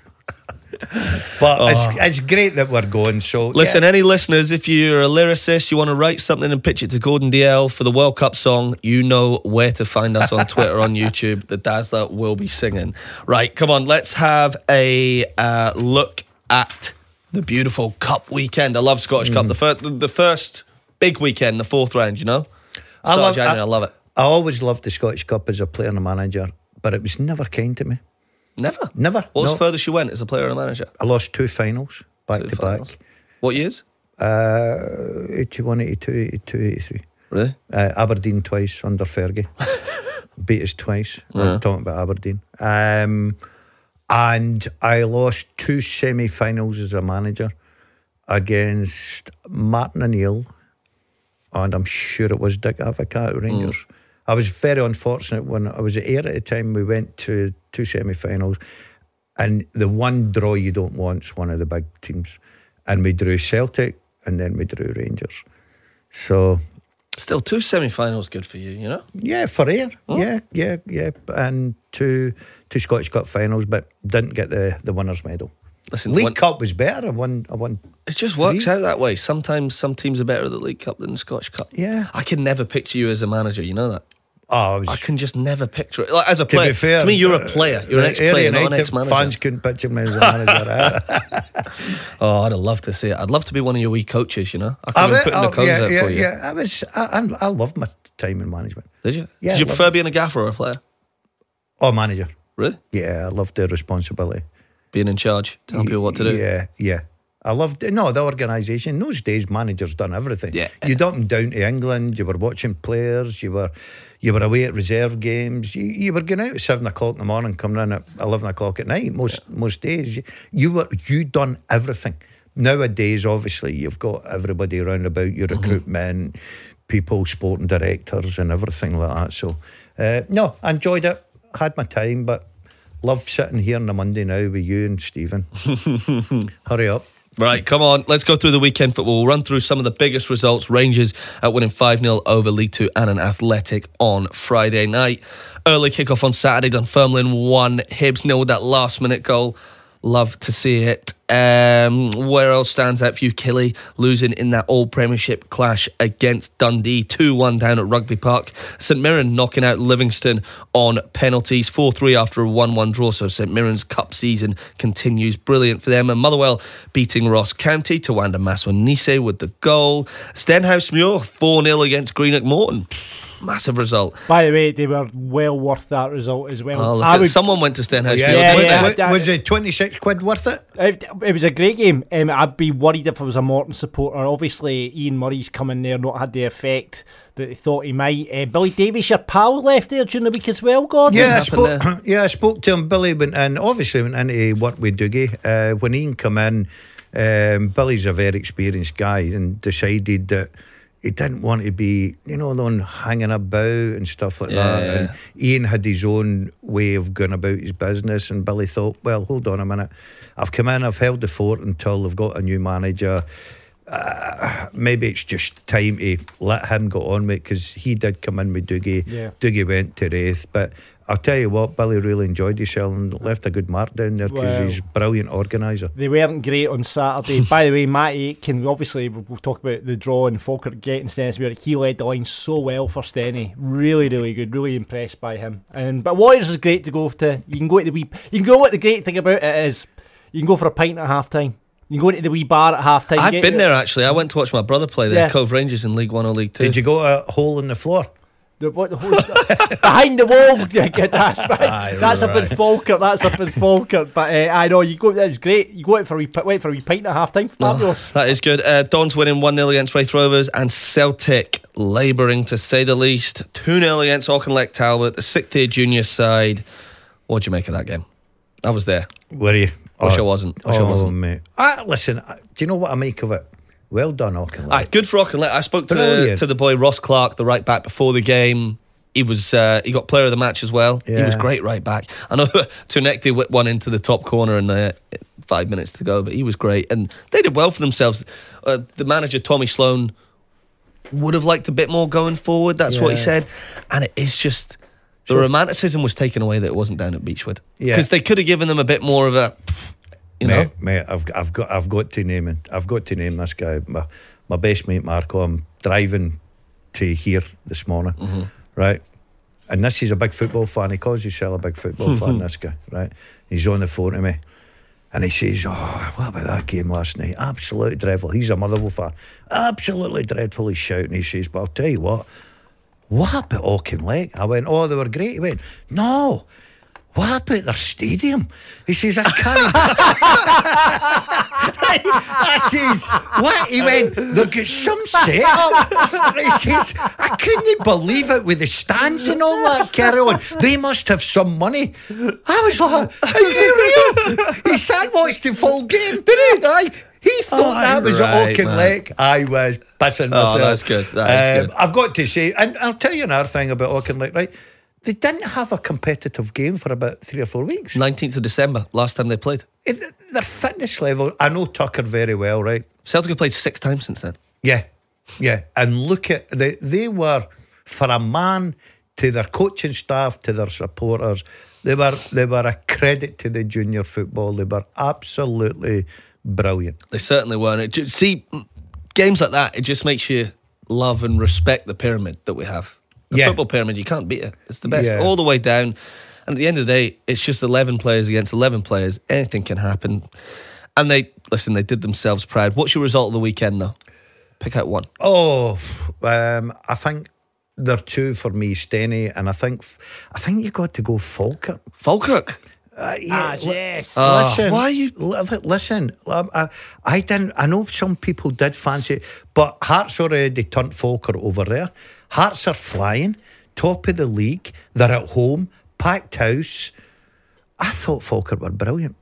But it's great that we're going. So listen, any listeners, if you're a lyricist, you want to write something and pitch it to Gordon DL for the World Cup song, you know where to find us on Twitter, on YouTube. The Dazzler will be singing. Right, come on, let's have a look at the beautiful Cup weekend. I love Scottish Cup. The first big weekend, the fourth round, you know? I love it. I always loved the Scottish Cup as a player and a manager, but it was never kind to me. Never. What was the furthest you went as a player and a manager? I lost 2 finals back to back. What years? 81, 82, 82, 83. Really? Aberdeen twice under Fergie. Beat us twice. I'm talking about Aberdeen. And I lost 2 semi-finals as a manager against Martin O'Neill, and I'm sure it was Dick Advocaat at Rangers. I was very unfortunate when I was at Ayr at the time. We went to 2 semi-finals, and the one draw you don't want is one of the big teams. And we drew Celtic, and then we drew Rangers. So... Still, 2 semi-finals good for you, you know? Yeah, for Ayr. Yeah. And 2 Scottish Cup finals, but didn't get the winner's medal. Listen, League Cup was better. I won. It just works out that way. Sometimes some teams are better at the League Cup than the Scottish Cup. Yeah. I can never picture you as a manager, you know that? I can just never picture it. Like, as a player, to be fair, to me, you're a player. You're an ex-player, not an ex-manager. Fans couldn't picture me as a manager. Oh, I'd love to see it. I'd love to be one of your wee coaches, you know? I could have been putting the codes out for you. Yeah, I loved my time in management. Did you? Yeah, Did you prefer being a gaffer or a player? Oh, manager. Really? Yeah, I loved the responsibility. Being in charge, telling people what to do. Yeah. I loved the organisation. In those days, managers done everything. Yeah. You'd up and down to England. You were watching players. You were away at reserve games. You were going out at 7 o'clock in the morning, coming in at 11 o'clock at night. Most days, you done everything. Nowadays, obviously, you've got everybody around about you, recruitment, people, sporting directors, and everything like that. So, no, I enjoyed it. Had my time, but love sitting here on a Monday now with you and Stephen. Hurry up. Right, come on, let's go through the weekend football. We'll run through some of the biggest results. Rangers winning 5-0 over League Two and an Athletic on Friday night. Early kickoff on Saturday, Dunfermline 1, Hibs 0 with that last minute goal. Love to see it. Where else stands out for you? Killy losing in that All Premiership clash against Dundee, 2-1 down at Rugby Park. St Mirren knocking out Livingston on penalties, 4-3 after a 1-1 draw. So St Mirren's cup season continues, brilliant for them. And Motherwell beating Ross County. Tawanda Maswanise with the goal. Stenhousemuir 4-0 against Greenock Morton. Massive result. By the way, they were well worth that result as well. Someone went to Stenhousemuir. Was it 26 quid worth it? It was a great game. I'd be worried if I was a Morton supporter. Obviously, Ian Murray's come in there, not had the effect that he thought he might. Billy Davies, your pal, left there during the week as well, Gordon. I spoke to him. Billy went into work with Dougie. When Ian come in, Billy's a very experienced guy and decided that he didn't want to be, the one hanging about and stuff like that. Yeah. And Ian had his own way of going about his business, and Billy thought, well, hold on a minute. I've come in, I've held the fort until they've got a new manager. Maybe it's just time to let him go on with it, because he did come in with Dougie. Yeah. Dougie went to Wraith, but I'll tell you what, Billy really enjoyed himself and left a good mark down there, because Well, he's a brilliant organiser. They weren't great on Saturday. By the way, Matty Aitken, obviously we'll talk about the draw and Falkirk getting Stensby. He led the line so well for Steny. Really, really good. Really impressed by him. But Warriors is great to go to. You can go to what the great thing about it is, you can go for a pint at half time. You can go into the wee bar at half time. I've been there actually. I went to watch my brother play there, Cove Rangers in League 1 or League 2. Did you go to a hole in the floor? Behind the wall, that's up in Falkirk. That's up in Falkirk. But I know you go. That was great. You go out for a wee pint at half time. Fabulous. That is good. Don's winning 1-0 against Wraith Rovers, and Celtic labouring to say the least. 2-0 against Auchinleck Talbot, the 6th tier junior side. What do you make of that game? I was there. Were you? Wish I wasn't. Mate. Listen, do you know what I make of it? Well done, Auchinleck. Good for Auchinleck. I spoke to the boy Ross Clark, the right back, before the game. He was he got player of the match as well. Yeah. He was great right back. I know Tunekti whipped one into the top corner and 5 minutes to go, but he was great. And they did well for themselves. The manager, Tommy Sloan, would have liked a bit more going forward. That's what he said. And it is just... The romanticism was taken away that it wasn't down at Beechwood. Because they could have given them a bit more of a... Mate, I've got to name it. I've got to name this guy. My best mate Marco. I'm driving to here this morning, right? And this is a big football fan. He calls himself a big football fan. This guy, right? He's on the phone to me, and he says, "Oh, what about that game last night? Absolutely dreadful." He's a Motherwell fan. Absolutely dreadful. He's shouting. He says, "But I'll tell you what about Auchinleck?" I went, "Oh, they were great." He went, "No. What about their stadium?" He says, "I can't." I says, "What?" He went, "They've got some set up." He says, "I couldn't believe it with the stands and all that carry on. They must have some money." I was like, "Are you real?" He sat and watched the full game, didn't he? Aye. He thought that was at Auchinleck. I was pissing myself. Oh, that's good. That is good. I've got to say, and I'll tell you another thing about Auchinleck, right? They didn't have a competitive game for about 3 or 4 weeks. 19th of December, last time they played. Their fitness level, I know Tucker very well, right? Celtic have played 6 times since then. Yeah. And look at, they were, for a man, to their coaching staff, to their supporters, they were a credit to the junior football. They were absolutely brilliant. They certainly weren't. See, games like that, it just makes you love and respect the pyramid that we have. The football pyramid, you can't beat it. It's the best all the way down. And at the end of the day, it's just 11 players against 11 players. Anything can happen. And they did themselves proud. What's your result of the weekend, though? Pick out one. I think there are 2 for me, Steny, and I think you got to go Falkirk. Falkirk? Yes. Listen, why are you? Listen, I didn't. I know some people did fancy it, but Hearts already turned Falkirk over there. Hearts are flying, top of the league. They're at home, packed house. I thought Falkirk were brilliant.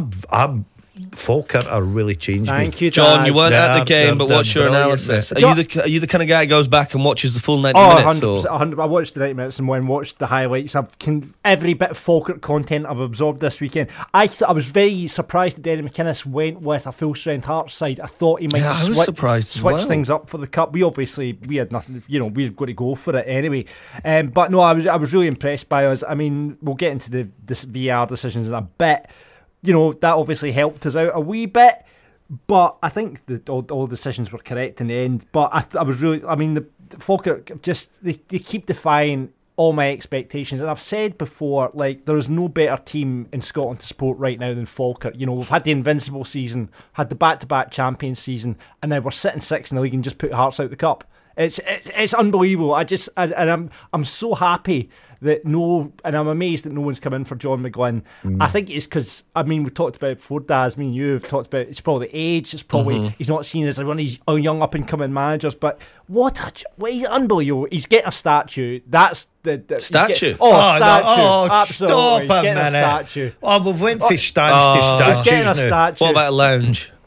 Falkirk are really changed me. Thank you, John. You weren't at the game, but what's your brilliant, analysis? mate. Are you the kind of guy who goes back and watches the full 90 minutes? 100%. I watched the 90 minutes and watched the highlights. Every bit of Falkirk content I've absorbed this weekend. I was very surprised that Derry McInnes went with a full strength Hearts side. I thought he might switch things up for the cup. We had nothing. We were going to go for it anyway. But no, I was really impressed by us. I mean, we'll get into this VR decisions in a bit. That obviously helped us out a wee bit, but I think that all decisions were correct in the end. But the Falkirk they keep defying all my expectations. And I've said before, there is no better team in Scotland to support right now than Falkirk. We've had the invincible season, had the back-to-back champion season, and now we're sitting 6th in the league and just put Hearts out the cup. It's unbelievable. I'm so happy that and I'm amazed that no one's come in for John McGlynn. I think it's because, we talked about it before, Daz, me and you have talked about it's probably the age, it's probably he's not seen as one of these young up-and-coming managers, but he's unbelievable. He's getting a statue. That's the statue? Statue. Absolutely. Stop a minute. A statue. We went from stands to statues He's getting a now. statue. What about a lounge?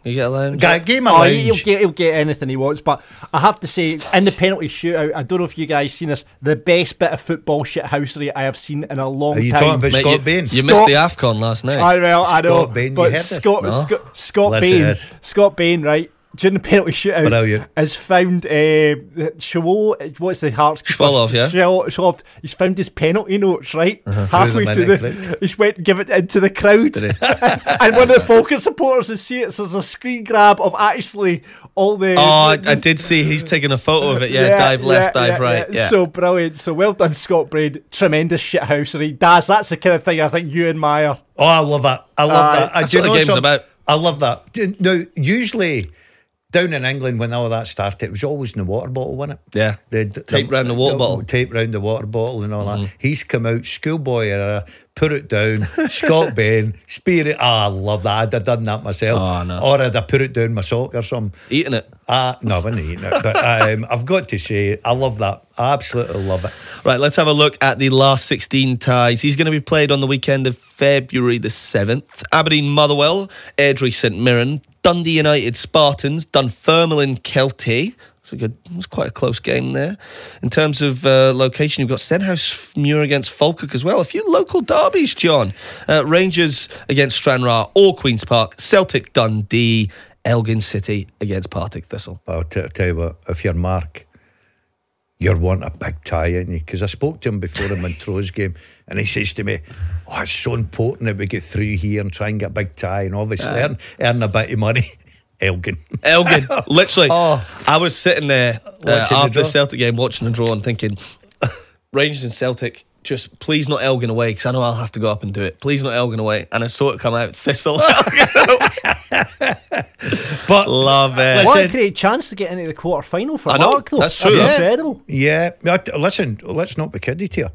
You get a lounge? Game of lounge. He'll get anything he wants. But I have to say, in the penalty shootout, I don't know if you guys seen this, the best bit of football shithousery I have seen in a long time. Are you talking about Mate, Scott Bain? You missed the AFCON last night. I know. Scott Bain, but you heard this? Scott Bain, right? During the penalty shootout, Brilliant. has found what's the Hearts keeper? Schwolow, he's found his penalty notes, right? Threw Halfway them through in the he's went to give it into the crowd. Did he? And one of the Falcon supporters has seen it, so there's a screen grab of actually all the. Oh, I did see he's taking a photo of it. Yeah, dive left, dive right. Yeah. So brilliant. So well done, Scott Bain. Tremendous shithousery. Daz, that's the kind of thing I think you admire. Oh, I love that. I love that. That's what the game's about. I love that. Now, usually down in England when all that started, it was always in the water bottle, wasn't it? Yeah. Tape round the water bottle. Tape round the water bottle and all that. He's come out, schoolboy era, put it down, Scott Bain, spear it. I love that. I'd have done that myself. Oh, no. Or I'd have put it down my sock or something. Eating it. No, I wasn't eating it. But I've got to say, I love that. I absolutely love it. Right, let's have a look at the last 16 ties. He's going to be played on the weekend of February the 7th. Aberdeen Motherwell, Airdrie St Mirren, Dundee United Spartans, Dunfermline Kelty. It's quite a close game there. In terms of location, you've got Stenhousemuir against Falkirk as well. A few local derbies, John. Rangers against Stranraer or Queen's Park. Celtic Dundee, Elgin City against Partick Thistle. I'll tell you what, if you're Mark, you're wanting a big tie, ain't you? Because I spoke to him before the Montrose game and he says to me, oh, it's so important that we get through here and try and get a big tie and obviously earn a bit of money. Elgin, literally. Oh. I was sitting there Watching after the the Celtic game, watching the draw and thinking, Rangers and Celtic, just please not Elgin away, because I know I'll have to go up and do it. Please not Elgin away. And I saw it come out, Thistle. But love it. What a great chance to get into the quarter final for I know, Mark, though. that's true. That's Yeah. incredible. yeah, listen, let's not be kidded here.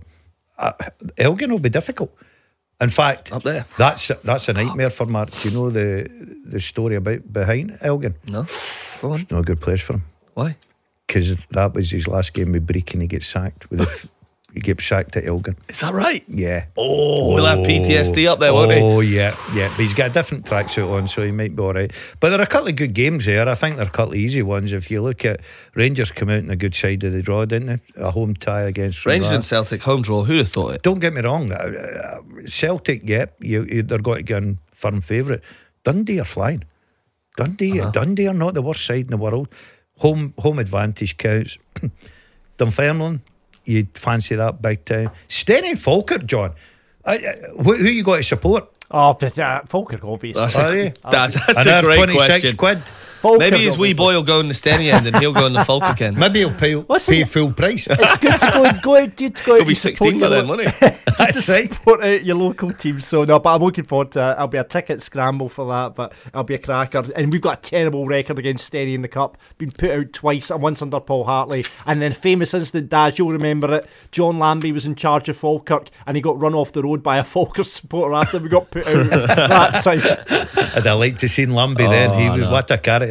Elgin will be difficult. In fact, Up there. that's a nightmare for Mark. Do you know the story about behind Elgin? No? Go on. It's not a good place for him. Why? Because that was his last game with Break and he gets sacked. He gets sacked at Elgin. Is that right? Yeah. Oh, we'll have PTSD up there, won't he? Oh, yeah. But he's got a different tracksuit on, so he might be all right. But there are a couple of good games there. I think there are a couple of easy ones. If you look at Rangers come out on the good side of the draw, didn't they? A home tie against Rangers Stranraer. and Celtic, home draw. Who'd have thought it? Don't get me wrong. Celtic, they're going to get in firm favourite. Dundee are flying. Dundee are not the worst side in the world. Home advantage counts. Dunfermline, you'd fancy that big time. Steny Falkirk, John. Who you got to support? Oh, but Falkirk, obviously. That's Another a great 26 question. quid. Falkirk, Maybe his wee obviously. boy will go in the Steny end and he'll go in the Falkirk end. Maybe he'll pay full price. It's good to go out. He'll be 16 by then, won't he? That's right. Support out your local team. So no, but I'm looking forward to it. I'll be a ticket scramble for that, but I'll be a cracker. And we've got a terrible record against Steny in the Cup. Been put out twice, once under Paul Hartley, and then famous incident, Daz, you'll remember it. John Lambie was in charge of Falkirk, and he got run off the road by a Falkirk supporter after we got put out that time. I'd have liked to seen Lambie then. He was what a character.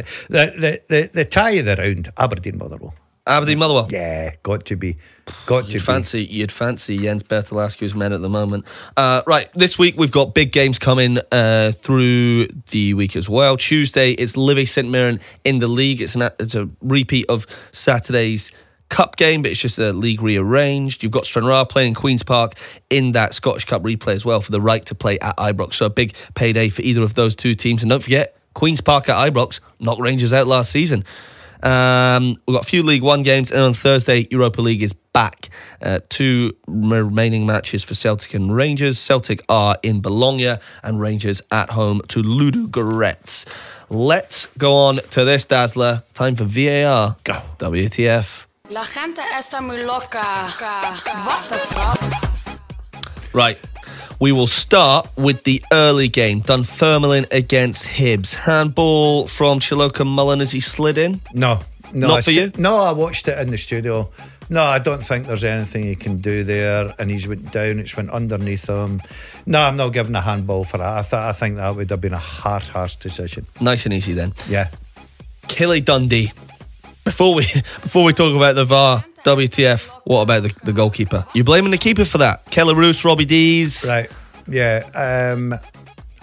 The tie of the round, Aberdeen Motherwell. Aberdeen Motherwell. Yeah, got to be. You'd fancy Jens Bertolaski's men at the moment. Right, this week we've got big games coming through the week as well. Tuesday, it's Livy St Mirren in the league. It's a repeat of Saturday's Cup game, but it's just a league rearranged. You've got Stranraer playing Queen's Park in that Scottish Cup replay as well for the right to play at Ibrox. So a big payday for either of those two teams. And don't forget, Queen's Park at Ibrox knocked Rangers out last season. We've got a few League One games, and on Thursday, Europa League is back. 2 remaining matches for Celtic and Rangers. Celtic are in Bologna, and Rangers at home to Ludogorets. Let's go on to this, Dazzler. Time for VAR. Go. WTF. La gente está muy loca. What the fuck? Right. We will start with the early game. Dunfermline against Hibs. Handball from Chiloka Mullen as he slid in. No. Not for you? No, I watched it in the studio. No, I don't think there's anything he can do there. And he's went down, it's went underneath him. No, I'm not giving a handball for that. I think that would have been a harsh decision. Nice and easy then. Yeah. Killie Dundee. Before we talk about the VAR, WTF, what about the goalkeeper? You blaming the keeper for that? Keller Roos, Robbie Dees. Right. Yeah.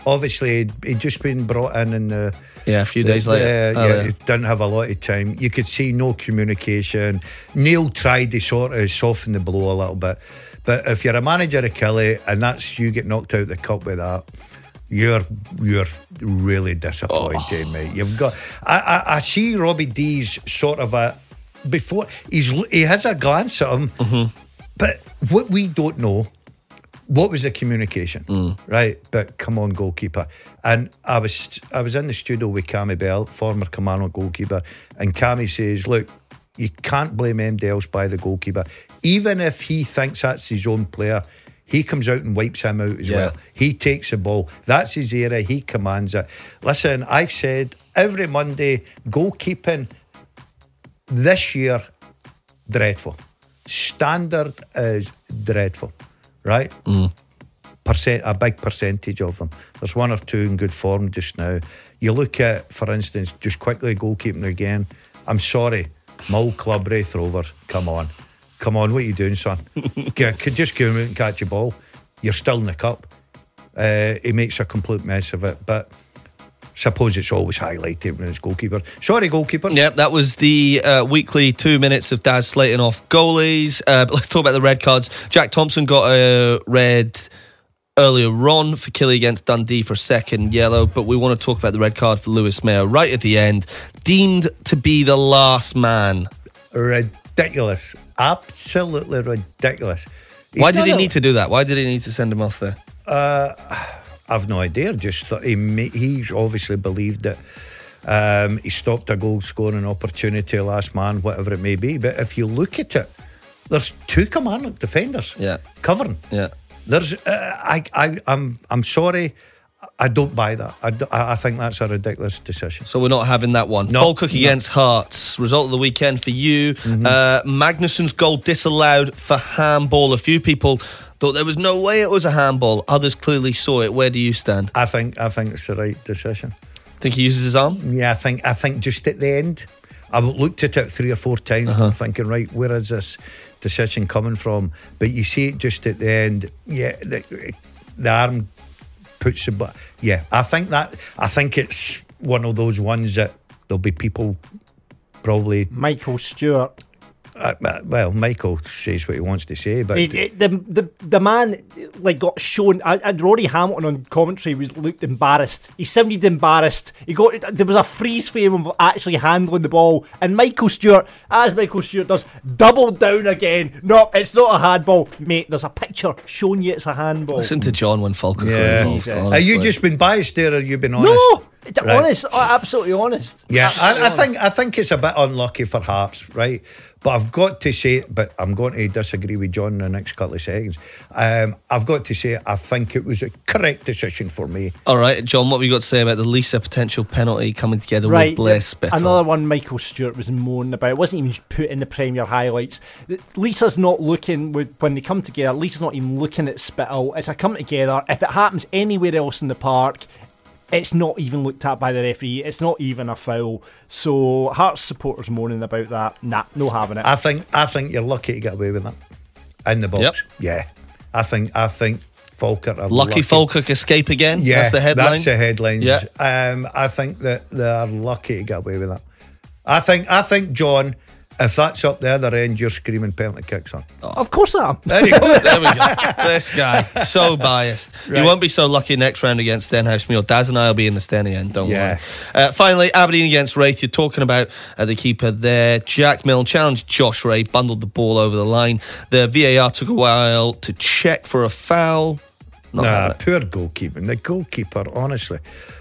obviously he'd just been brought in the a few days later. He didn't have a lot of time. You could see no communication. Neil tried to sort of soften the blow a little bit, but if you're a manager of Killie and that's you get knocked out of the cup with that, you're really disappointed, mate. You've got. I see Robbie D's sort of before he has a glance at him, but what we don't know. What was the communication, right? But come on, goalkeeper. And I was in the studio with Cammy Bell, former Kilmarnock goalkeeper, and Cammy says, look, you can't blame anybody else by the goalkeeper. Even if he thinks that's his own player, he comes out and wipes him out as well. He takes the ball. That's his area. He commands it. Listen, I've said every Monday, goalkeeping this year, dreadful. Standard is dreadful. Right? A big percentage of them. There's one or two in good form just now. You look at, for instance, just quickly goalkeeping again. I'm sorry, Mull Club, Raith Rovers. Come on, what are you doing, son? Could just go out and catch a ball. You're still in the cup. He makes a complete mess of it, but suppose it's always highlighted when it's goalkeeper. Sorry, goalkeeper. Yep, that was the weekly 2 minutes of Daz slating off goalies. Let's talk about the red cards. Jack Thompson got a red earlier on for Killie against Dundee for second yellow, but we want to talk about the red card for Lewis Mayo right at the end. Deemed to be the last man. Ridiculous. Absolutely ridiculous. Why did he need to do that? Why did he need to send him off there? I've no idea. Just thought he obviously believed that he stopped a goal scoring opportunity, last man, whatever it may be. But if you look at it, there's two Kilmarnock defenders covering. Yeah, there's. I'm sorry, I don't buy that. I think that's a ridiculous decision. So we're not having that one. Falkirk against Hearts. Result of the weekend for you. Magnusson's goal disallowed for handball. A few people thought there was no way it was a handball. Others clearly saw it. Where do you stand? I think it's the right decision. Think he uses his arm? Yeah, I think just at the end, I looked at it 3 or 4 times and I'm thinking, right, where is this decision coming from? But you see it just at the end. Yeah, the arm puts the butt. Yeah, I think it's one of those ones that there'll be people probably. Michael Stewart. Well, Michael says what he wants to say, but the man got shown. Rory Hamilton on commentary looked embarrassed. He sounded embarrassed. There was a freeze frame of actually handling the ball, and Michael Stewart, as Michael Stewart does, doubled down again. No, it's not a handball, mate. There's a picture showing you it's a handball. Listen to John when Falkirk are involved. Have you just been biased there, or have you been honest? No. Honest, absolutely honest. Yeah, I think it's a bit unlucky for Hearts, right? But I've got to say, but I'm going to disagree with John in the next couple of seconds. I've got to say, I think it was a correct decision for me. All right, John, what have you got to say about the Lisa potential penalty coming together with Bliss? Another one Michael Stewart was moaning about. It wasn't even put in the Premier highlights. Lisa's not looking, when they come together, Lisa's not even looking at Spittle. It's a come together. If it happens anywhere else in the park, it's not even looked at by the referee. It's not even a foul. So Hearts supporters moaning about that. Nah, no having it. I think you're lucky to get away with that in the box. Yep. Yeah, I think Falkirk are lucky. Falkirk escape again. Yeah, that's the headline. That's the headlines. Yeah. I think that they are lucky to get away with that. I think John, if that's up the other end, you're screaming penalty kicks on. Oh. Of course I am. There you go. There we go. This guy, so biased. Right. You won't be so lucky next round against Stenhousemuir. Daz and I will be in the Stenny end, don't worry. Finally, Aberdeen against Raith. You're talking about the keeper there. Jack Milne challenged Josh Ray, bundled the ball over the line. The VAR took a while to check for a foul. Poor goalkeeping. The goalkeeper, honestly.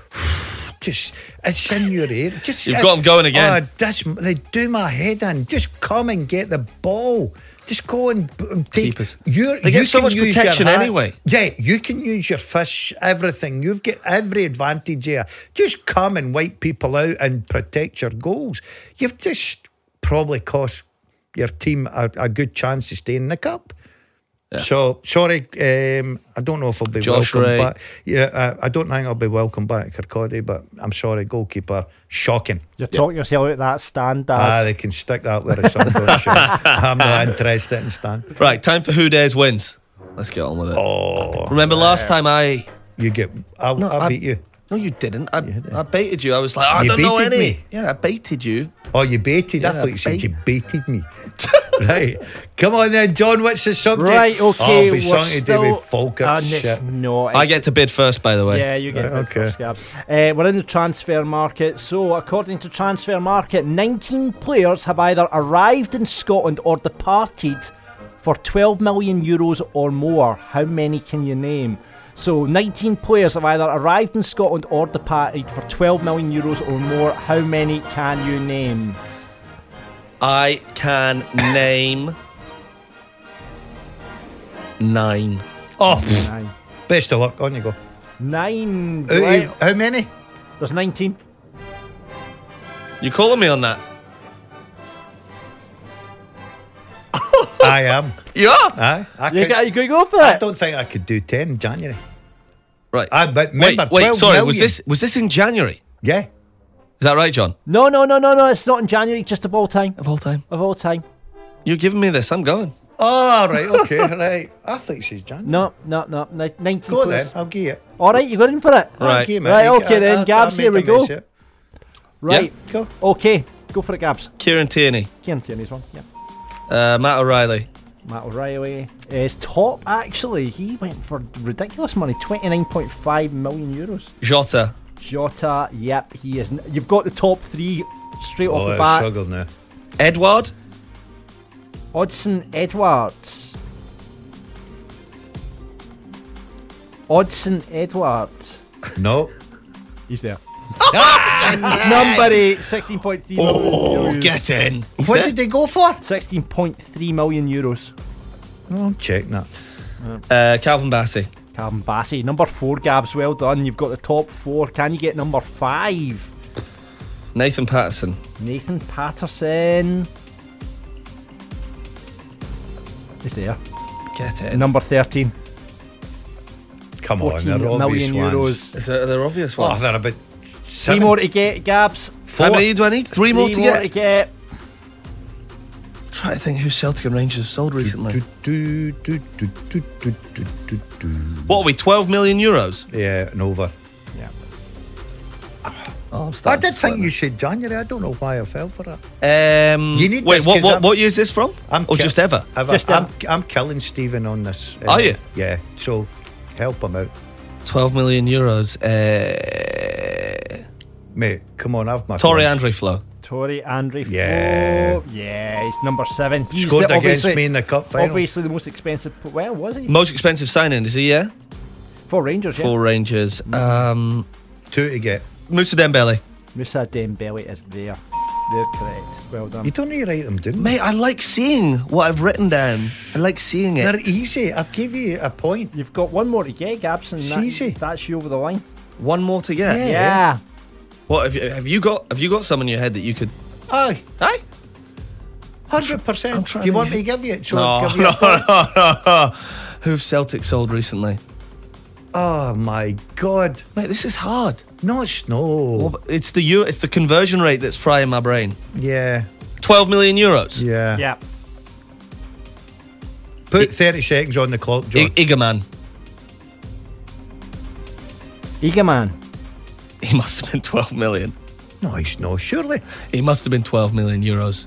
Just, it's in your ear. You've got him going again. They do my head in. Just come and get the ball. Just go and take. They get so much protection anyway. Yeah, you can use your fish, everything. You've got every advantage here. Just come and wipe people out and protect your goals. You've just probably cost your team a good chance to stay in the cup. Yeah. So sorry, I don't know if I'll be Josh welcome Ray. back. Yeah, I don't think I'll be welcome back at Kirkcaldy, but I'm sorry, goalkeeper, shocking. You're talking yourself out that stand, Daz. They can stick that where it's I'm not interested in stand. Right, time for Who Dares Wins. Let's get on with it. Remember last time I You get. I beat you. No, you didn't. I baited you. I was like, I You don't know baited any. me? Yeah, I baited you. Oh, you baited. I Yeah, thought you said you baited me. Right. Come on then, John. What's the subject? Right, okay. Oh, be something to do with Falkirk shit. No, I get to bid first, by the way. Yeah, you get Right, it okay. first, Gabs. We're in the transfer market. So, according to Transfer Market, 19 players have either arrived in Scotland or departed for 12 million euros or more. How many can you name? So, 19 players have either arrived in Scotland or departed for 12 million euros or more. How many can you name? I can name 9. Oh, 9. best of luck. On you go. 9. Out Right. of how many? There's 19. You calling me on that? I am. You are? Aye. You going to go for I it? don't think I could do 10 in January. Right. But remember, wait, 12 sorry. million. Was this in January? Yeah. Is that right, John? No. It's not in January. Just of all time. Of all time. Of all time. You're giving me this. I'm going. Oh, right. Okay. Right. I think she's January. No. 19 Go players. then. I'll give you. All right, you got in for it. Right. I'll give you, Right, mate. okay then, Gabs, here we go. Right. Go. Okay, go for it, Gabs. Kieran Tierney. Kieran Tierney's one. Yeah. Matt O'Reilly. Matt O'Reilly is top, actually. He went for ridiculous money, 29.5 million euros. Jota. Jota, yep, he is. You've got the top 3 straight off Oh, the I bat. struggle now. Edward. Odsonne Edwards. Odsonne Edwards. No. He's there. Number 8, 16.3 million euros. Get in. He's What there. did they go for? 16.3 million euros. Oh, I'm checking that. Calvin Bassey. Calvin Bassey. Number 4, Gabs, well done. You've got the top 4. Can you get number 5? Nathan Patterson. Nathan Patterson. He's there. Get in. Number 13. Come on, 14 they're obvious million ones. euros. Is that they're obvious Oh, ones? they're about 3 7. more to get, Gabs. How many do I need? 3 more to Three more get? to get. Try to think who Celtic and Rangers sold recently. What are we? 12 million euros? Yeah, and over. Yeah. Oh, I'm I starting did to think sweat you said January. I don't know why I fell for it. You need wait, this 'cause I'm- what year is this from? Or just ever? Just I'm killing Stephen on this. Are you? Yeah. So help him out, 12 million euros. mate. Come on, I've my Torrey plans. Andre Flo. Tory Andre Yeah. Flo. Yeah, he's number 7. He's Scored the- against obviously- me in the cup final. Obviously the most expensive. Well, was he? Most expensive signing, is he, yeah? For Rangers, yeah. For Rangers. 2 to get. Musa Dembele. Musa Dembele is there. They're correct. Well done. You don't need to write them down. Mate, I like seeing what I've written down. I like seeing it. They're easy. I've give you a point. You've got one more to get, Gabs, and It's easy. that's you over the line. One more to get. Yeah. Yeah. What have you got some in your head that you could? Aye, Aye. 100%. I'm Do trying you to- want me to give you it? So No, I'll give you a point? no. Who've Celtic sold recently? Oh my God! Mate, this is hard. No, it's no. Well, it's the conversion rate that's frying my brain. Yeah, 12 million euros. yeah. Yeah. Put 30 seconds on the clock, John. Igaman. Egaman. He must have been 12 million. No, he's no. Surely. He must have been 12 million euros.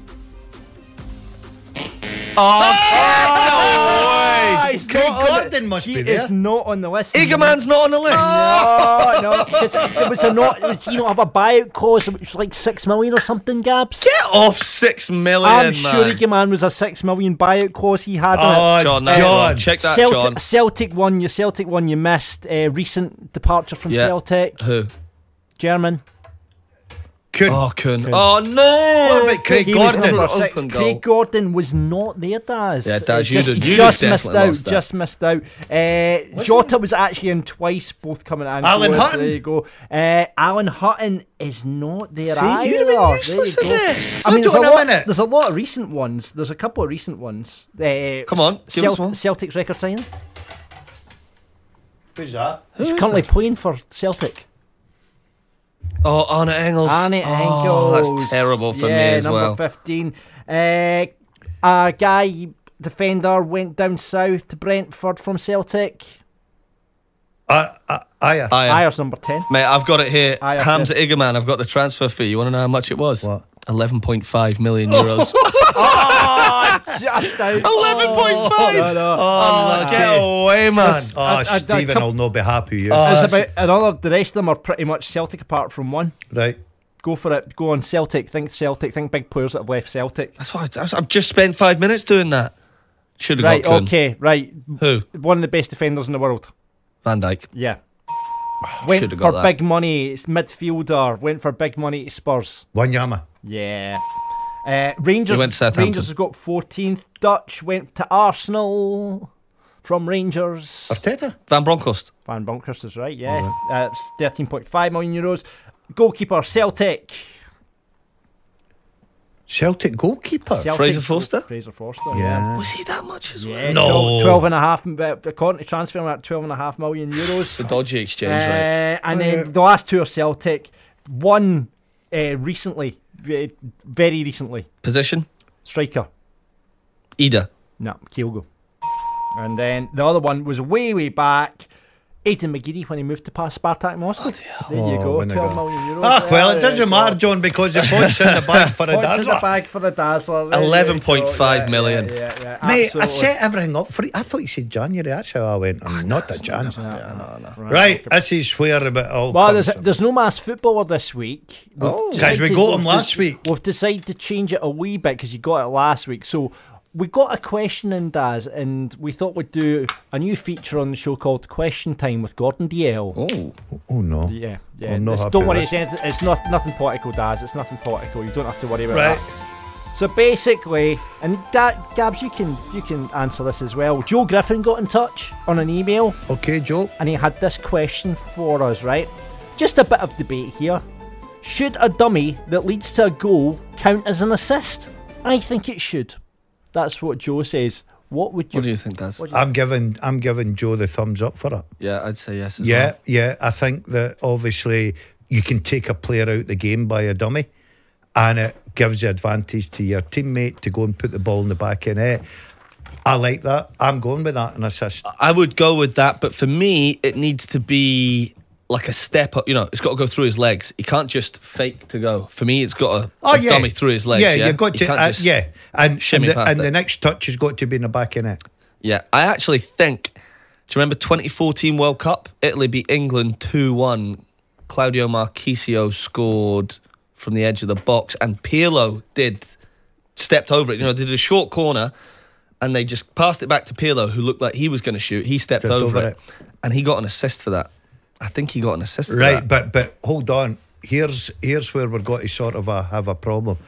Oh, He's Craig not on Gordon it. must He be there. is not on the list. Igaman's not on the list. Oh, no. Does he not have a buyout clause? It was like 6 million or something, Gabs? Get off 6 million, I'm man. sure Egaman was a 6 million buyout clause he had on it. Oh, John, that's John. wrong. Check that, John. Celtic won. Your Celtic won. You missed recent departure from Yeah. Celtic. Who? German. Could Oh, Kuhn. Oh, no. What about Craig He was Gordon? number Open 6. goal. Craig Gordon was not there, Daz. Yeah, Daz, Just- you'd he have just missed definitely out. lost that. Just missed out. Jota was actually in twice, both coming in. Alan close. Hutton? There you go. Alan Hutton is not there See, either. you'd have been There useless you at go. this. I mean, Hold on a minute. there's a lot of recent ones. There's a couple of recent ones. Come on, give us one. Celtic's record signing. Who's that? He's is currently that? playing for Celtic. Oh, Arne Engels. Arne Oh, Engels. that's terrible for me Yeah, as number well. 15. A guy, defender, went down south to Brentford from Celtic. I Ayer. Ayer's number 10. Mate, I've got it here. Ayer Hamza Igerman, I've got the transfer fee. You want to know how much it was? What? 11.5 million euros. Oh, just out. 11.5. No. Oh, get away, man. Stephen will not be happy. It's about another. The rest of them are pretty much Celtic apart from one. Right. Go for it. Go on Celtic. Think big players that have left Celtic. That's why I've just spent 5 minutes doing that. Should have Right, got Kun. okay, right. Who? One of the best defenders in the world. Van Dijk. Yeah. Went Should've for got that. big money. It's midfielder. Went for big money to Spurs. Wanyama. Yeah. Rangers. He went to Southampton. Rangers have got 14th. Dutch went to Arsenal from Rangers. Arteta. Van Bronckhorst. Van Bronckhorst is right, yeah. It's 13.5 million euros. Goalkeeper, Celtic. Celtic goalkeeper. Fraser Forster? Fraser Forster, Yeah. Was he that much as well? yeah. No. 12.5, according to transfer, at 12.5 million euros. The dodgy exchange rate. And then the last two are Celtic. One recently, very recently, Position? striker. Ida. No, Kyogo. And then the other one was way back. Aidan McGeady when he moved to Spartak Moscow. There you go, when they 12 go. million euros. Well, There it doesn't you matter, go. John, because the points in the bag for a Points in the dazzler. bag for the Dazzler. There you 11.5 go. million. Yeah, Mate, absolutely. I set everything up for you. I thought you said January. That's how I went. Not a chance. Right, this is where about all Well, comes from. there's no mass footballer this week. Guys, we got him last week. We've decided to change it a wee bit because you got it last week. So we got a question in, Daz, and we thought we'd do a new feature on the show called Question Time with Gordon DL. Oh no. Yeah. I'm not happy Don't worry, with it's nothing political, Daz. It's nothing political. You don't have to worry about Right. that. So basically, and Gabs, you can answer this as well. Joe Griffin got in touch on an email, Okay, Joe. and he had this question for us, right? Just a bit of debate here. Should a dummy that leads to a goal count as an assist? I think it should. That's what Joe says. What would you? What do you think, Daz? I'm giving Joe the thumbs up for it. Yeah, I'd say yes as well. Yeah. I think that obviously you can take a player out the game by a dummy, and it gives the advantage to your teammate to go and put the ball in the back of the net. I like that. I'm going with that, an assist. I would go with that, but for me, it needs to be like a step up. You know, it's got to go through his legs. He can't just fake to go. For me, it's got to dummy through his legs. Yeah, Yeah, you've got He to. can't just and shimmy past the it. next touch has got to be in the back of the net. Yeah, I actually think. Do you remember 2014 World Cup? Italy beat England 2-1. Claudio Marchisio scored from the edge of the box, and Pirlo stepped over it. You know, they did a short corner, and they just passed it back to Pirlo, who looked like he was going to shoot. He stepped over it, and he got an assist for that. I think he got an assist for that. Right, but hold on. Here's where we're going to sort of have a problem.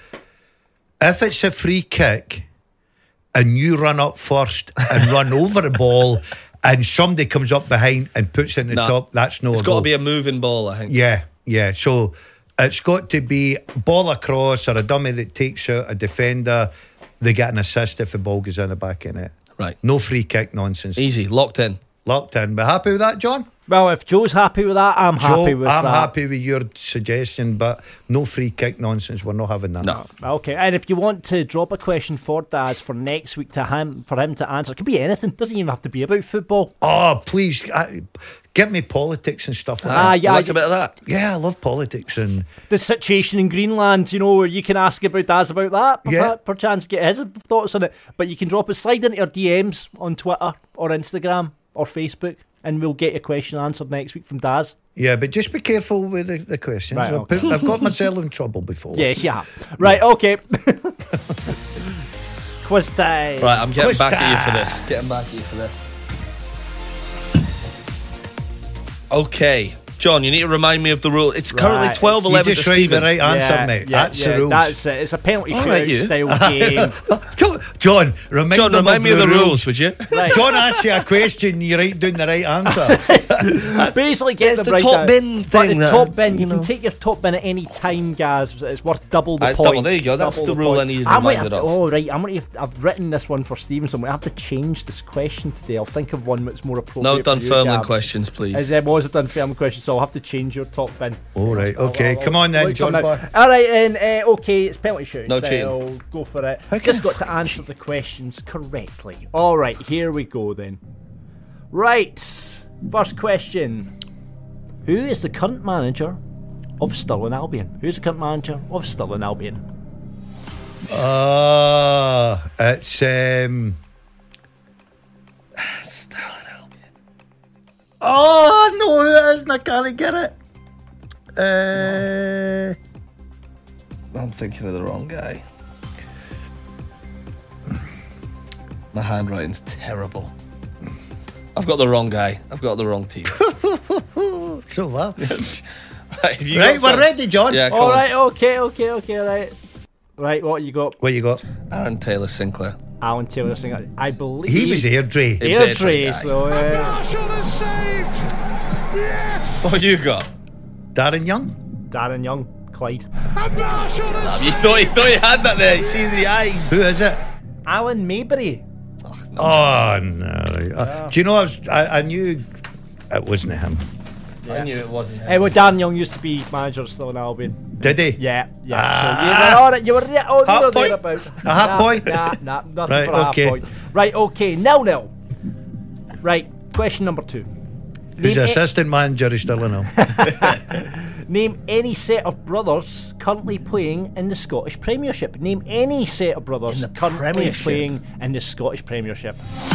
If it's a free kick and you run up first and run over the ball and somebody comes up behind and puts it in the top, that's no It's a got goal. to be a moving ball, I think. Yeah. So it's got to be ball across or a dummy that takes out a defender. They get an assist if the ball goes in the back of it. Right. No free kick nonsense. Easy, locked in. Locked in. Be happy with that, John? Well, if Joe's happy with that, I'm happy with that. I'm happy with your suggestion, but no free kick nonsense. We're not having that. No. Okay, and if you want to drop a question for Daz for next week for him to answer, it could be anything. Doesn't even have to be about football. Oh, please, get me politics and stuff like that. Ah, yeah, You like a bit of that? Yeah, I love politics and The situation in Greenland, you know, where you can ask about Daz about that. Yeah. Perchance get his thoughts on it. But you can drop a slide into your DMs on Twitter or Instagram or Facebook, and we'll get your question answered next week from Daz. yeah, but just be careful with the questions. Right, okay. I've got myself in trouble before. Yes, yeah. Right, okay. Quiz time. Right, I'm getting Quiz back at you for time. this. Getting back at you for this. Okay. John, you need to remind me of the rule. It's currently Right. 12-11 You to just write the Stephen. right answer, mate. That's the rules. That's it. It's a penalty All right, shootout you. style game. John, remind me of the rules, would you? Right. John asks you a question, you write down the right answer. Basically, get It's them the right top down. bin But thing the that, top bin, you you can know. take your top bin at any time, Gaz. It's worth double the It's point. double. There you go. That's Double the rule point. I needed I might reminded have to, of. oh, right. I've written this one for Stephen, so I might have to change this question today. I'll think of one that's more appropriate. No for you, Dunfermline Gabs. questions, please. As there was a Dunfermline question, so I'll have to change your top bin. All right, okay. Come on then, look John. something Boy. out. All right, and okay, it's penalty shooting. No style. Go for it. How Just can got to answer the questions correctly. All right, here we go then. Right, first question. Who is the current manager of Stirling Albion? Who's the current manager of Stirling Albion? It's Stirling Albion. oh no, it isn't. I can't get it. I'm thinking of the wrong guy. My handwriting's terrible. I've got the wrong guy. I've got the wrong team. So well. Right, have you Right, got we're ready, John. Yeah, come All on. right, okay, right. Right, what you got? What you got? Aaron Taylor Sinclair. Alan Taylor Singer. I believe He was Airdrie. He was Airdrie, Airdrie, so What you got? Darren Young. Darren Young, Clyde. You thought you had that there. You see the eyes. Who is it? Alan Maybury. Oh no! Do you know I knew it wasn't him. I knew it wasn't him. Well, Darren Young used to be manager of Stirling Albion. Did he? Yeah. Ah. So you were all right. You were there. Oh, Half you were point? there about A half point? Nah, nothing Right, for a half okay. point. Right, okay. 0-0. Right, question number 2. Who's Name, assistant manager of Stirling? name any set of brothers currently playing in the Scottish Premiership. Name any set of brothers In the currently Premiership? playing in the Scottish Premiership.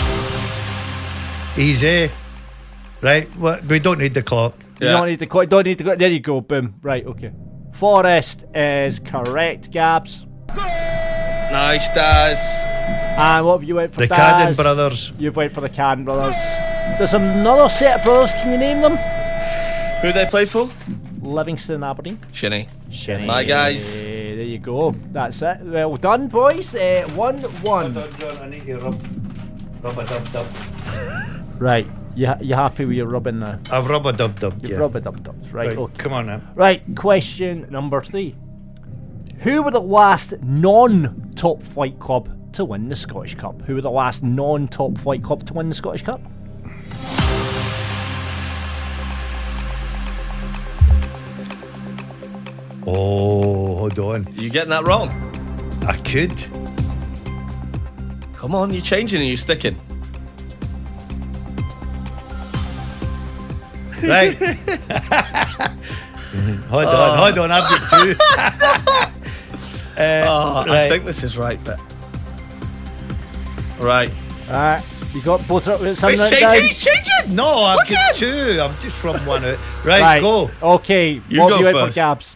Easy. Right. What? We don't need the clock. You don't need to go. There you go. Boom. Right. Okay. Forest is correct, Gabs. Nice, Daz. And what have you went for? The Daz? Cadden brothers. You've went for the Cadden brothers. There's another set of brothers. Can you name them? Who they play for? Livingston and Aberdeen. Shinny. Shinny. My guys. There you go. That's it. Well done, boys. 1-1. John, I need you rub a dub dub. Right. You happy with your rubbing now? I've rub a dub dub. You've Yeah. rubbed it up. Right. Right, Okay. come on now. Right. Question number 3. Who were the last non-top flight club to win the Scottish Cup? Who were the last non-top flight club to win the Scottish Cup? Oh, hold on. You getting that wrong? I could. Come on, you're changing and you're sticking. Right. Hold on. I've got 2. I right. think this is right, but right. You got both. He's changing. No, I've Look got at 2. I'm just from one out. Right, go. Okay. You what go have you went first. for, Gabs?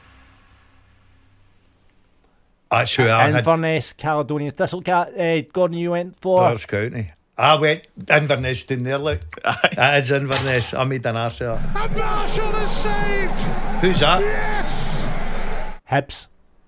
That's who I had. Inverness, Caledonian Thistle. Gordon, you went for. Ross County. I went Inverness down there, look. That is Inverness. I made an arse of that. And Marshall is saved. Who's that? Hibs.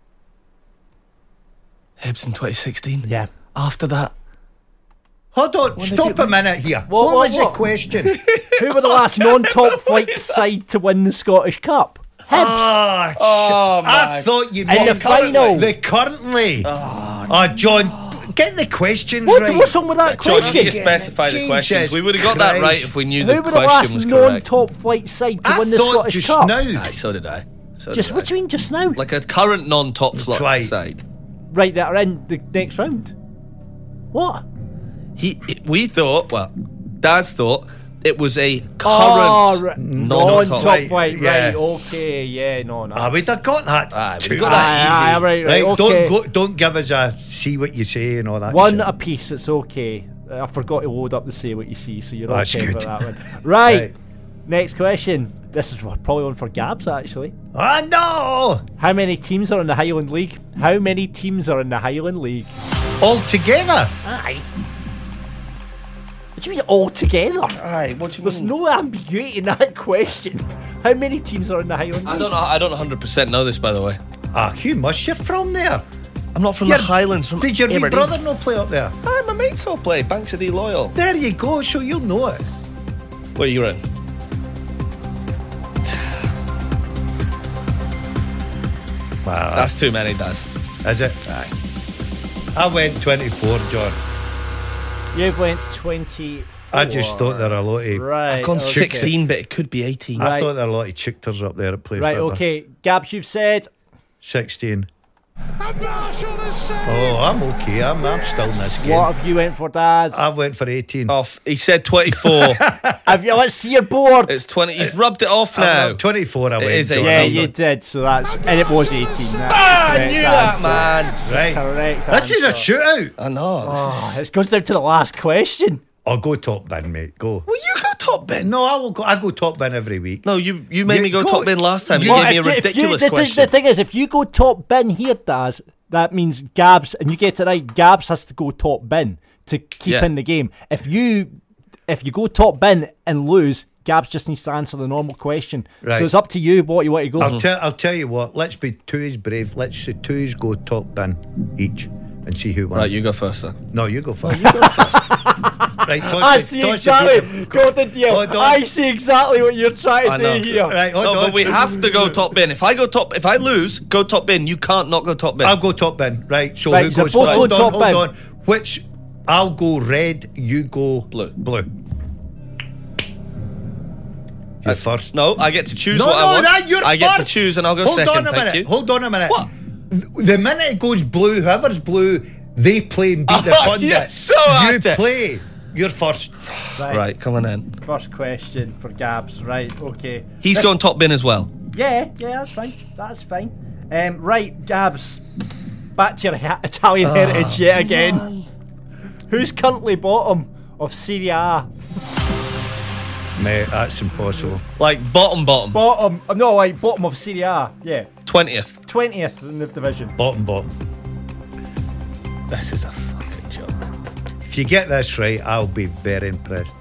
Hibs in 2016. Yeah. After that, Hold on, did stop you a minute here. What, What what, was the what? question? Who were the last non-top flight side to win the Scottish Cup? Hibs. Oh, I my thought you In meant the final. The currently. John, get the questions right. What's wrong with that John, you question? need to specify the Jesus questions. We would have got that right Christ. if we knew Who the were the question last was correct. non-top flight side to I win the thought Scottish just Cup? now. Aye, so did I. Just what do you mean just now? Like a current non-top flight Clyde. side. Right, that are in the next round. What? We thought, well, Daz thought it was a current non-top non-top. flight. Yeah. Right, okay, yeah, no. We'd have got that. Aye, we'd too. got that easy. right, Right, okay. don't give us a see what you say and all that. One shit. apiece, it's okay. I forgot to load up the say what you see, so you're That's okay good. for that one. Right, Right. next question. This is probably one for Gabs, actually. Ah, no! How many teams are in the Highland League? How many teams are in the Highland League? All together? Aye. What do you mean all together? Aye, what do you There's no ambiguity in that question. How many teams are in the Highland League? I don't 100% know this, by the way. Hugh Mush, you're from there. I'm not from Your- the Highlands. From Did your wee Aberdeen. brother not play up there? Aye, my mates all play. Banks of D Loyal. There you go, so you'll know it. Where you in? Wow, That's too many, Daz. is it? Aye. I went 24, John. You've went 24. I just thought there were a lot of. Right. I've gone okay. 16, but it could be 18. I Right. thought there were a lot of chichters up there that play Right, further. okay. Gabs, you've said 16. And Marshall the save. Oh, I'm okay. I'm still in this game. What have you went for, Daz? I've went for 18. Off. He said 24. Have you? Let's see your board. It's 20. He's rubbed it off now. 24 I went. is John. 18. Yeah, you did. So that's and it was 18. That's I correct knew that, answer. man. Right. Correct. This is a answer. shootout. I know. It goes down to the last question. I'll go top bin, mate. Go. Well, you go top bin. No, I go top bin every week. No, you made You me go go- top bin last time. You Well, gave me a ridiculous question. The thing is, if you go top bin here, Daz, that means Gabs, and you get it right, Gabs has to go top bin to keep Yeah. in the game. If you go top bin and lose, Gabs just needs to answer the normal question. Right. So it's up to you what you want to go. I'll tell you what. Let's be two's brave. Let's say two's go top bin each and see who wins. Right, you go first then. No, you go first. You go first. Right, I see exactly. Gordon Deal. Hold on. I see exactly what you're trying I to know. do here. Right, hold No, on. but we have to go top bin. If I lose, go top bin. You can't not go top bin. I'll go top bin. Right, so Right, who so goes both first? go Hold top bin. on. Which I'll go red. You go Blue. You're first. No, I get to choose No, what I want. that you're I first. get to choose, and I'll go Hold second. on a minute. Thank you. Hold on a minute. What? The minute it goes blue, whoever's blue, they play and beat the Oh, pundit. you're so you at it. play. You're first. Right, coming in. First question for Gabs. Right, okay. He's This- going top bin as well. Yeah, that's fine. That's fine. Right, Gabs, back to your Italian heritage yet again. Who's currently bottom of Serie A? Mate, that's impossible. Like bottom. Bottom, no, like bottom of Serie A. Yeah, 20th. 20th in the division. Bottom. This is a fucking joke. If you get this right, I'll be very impressed.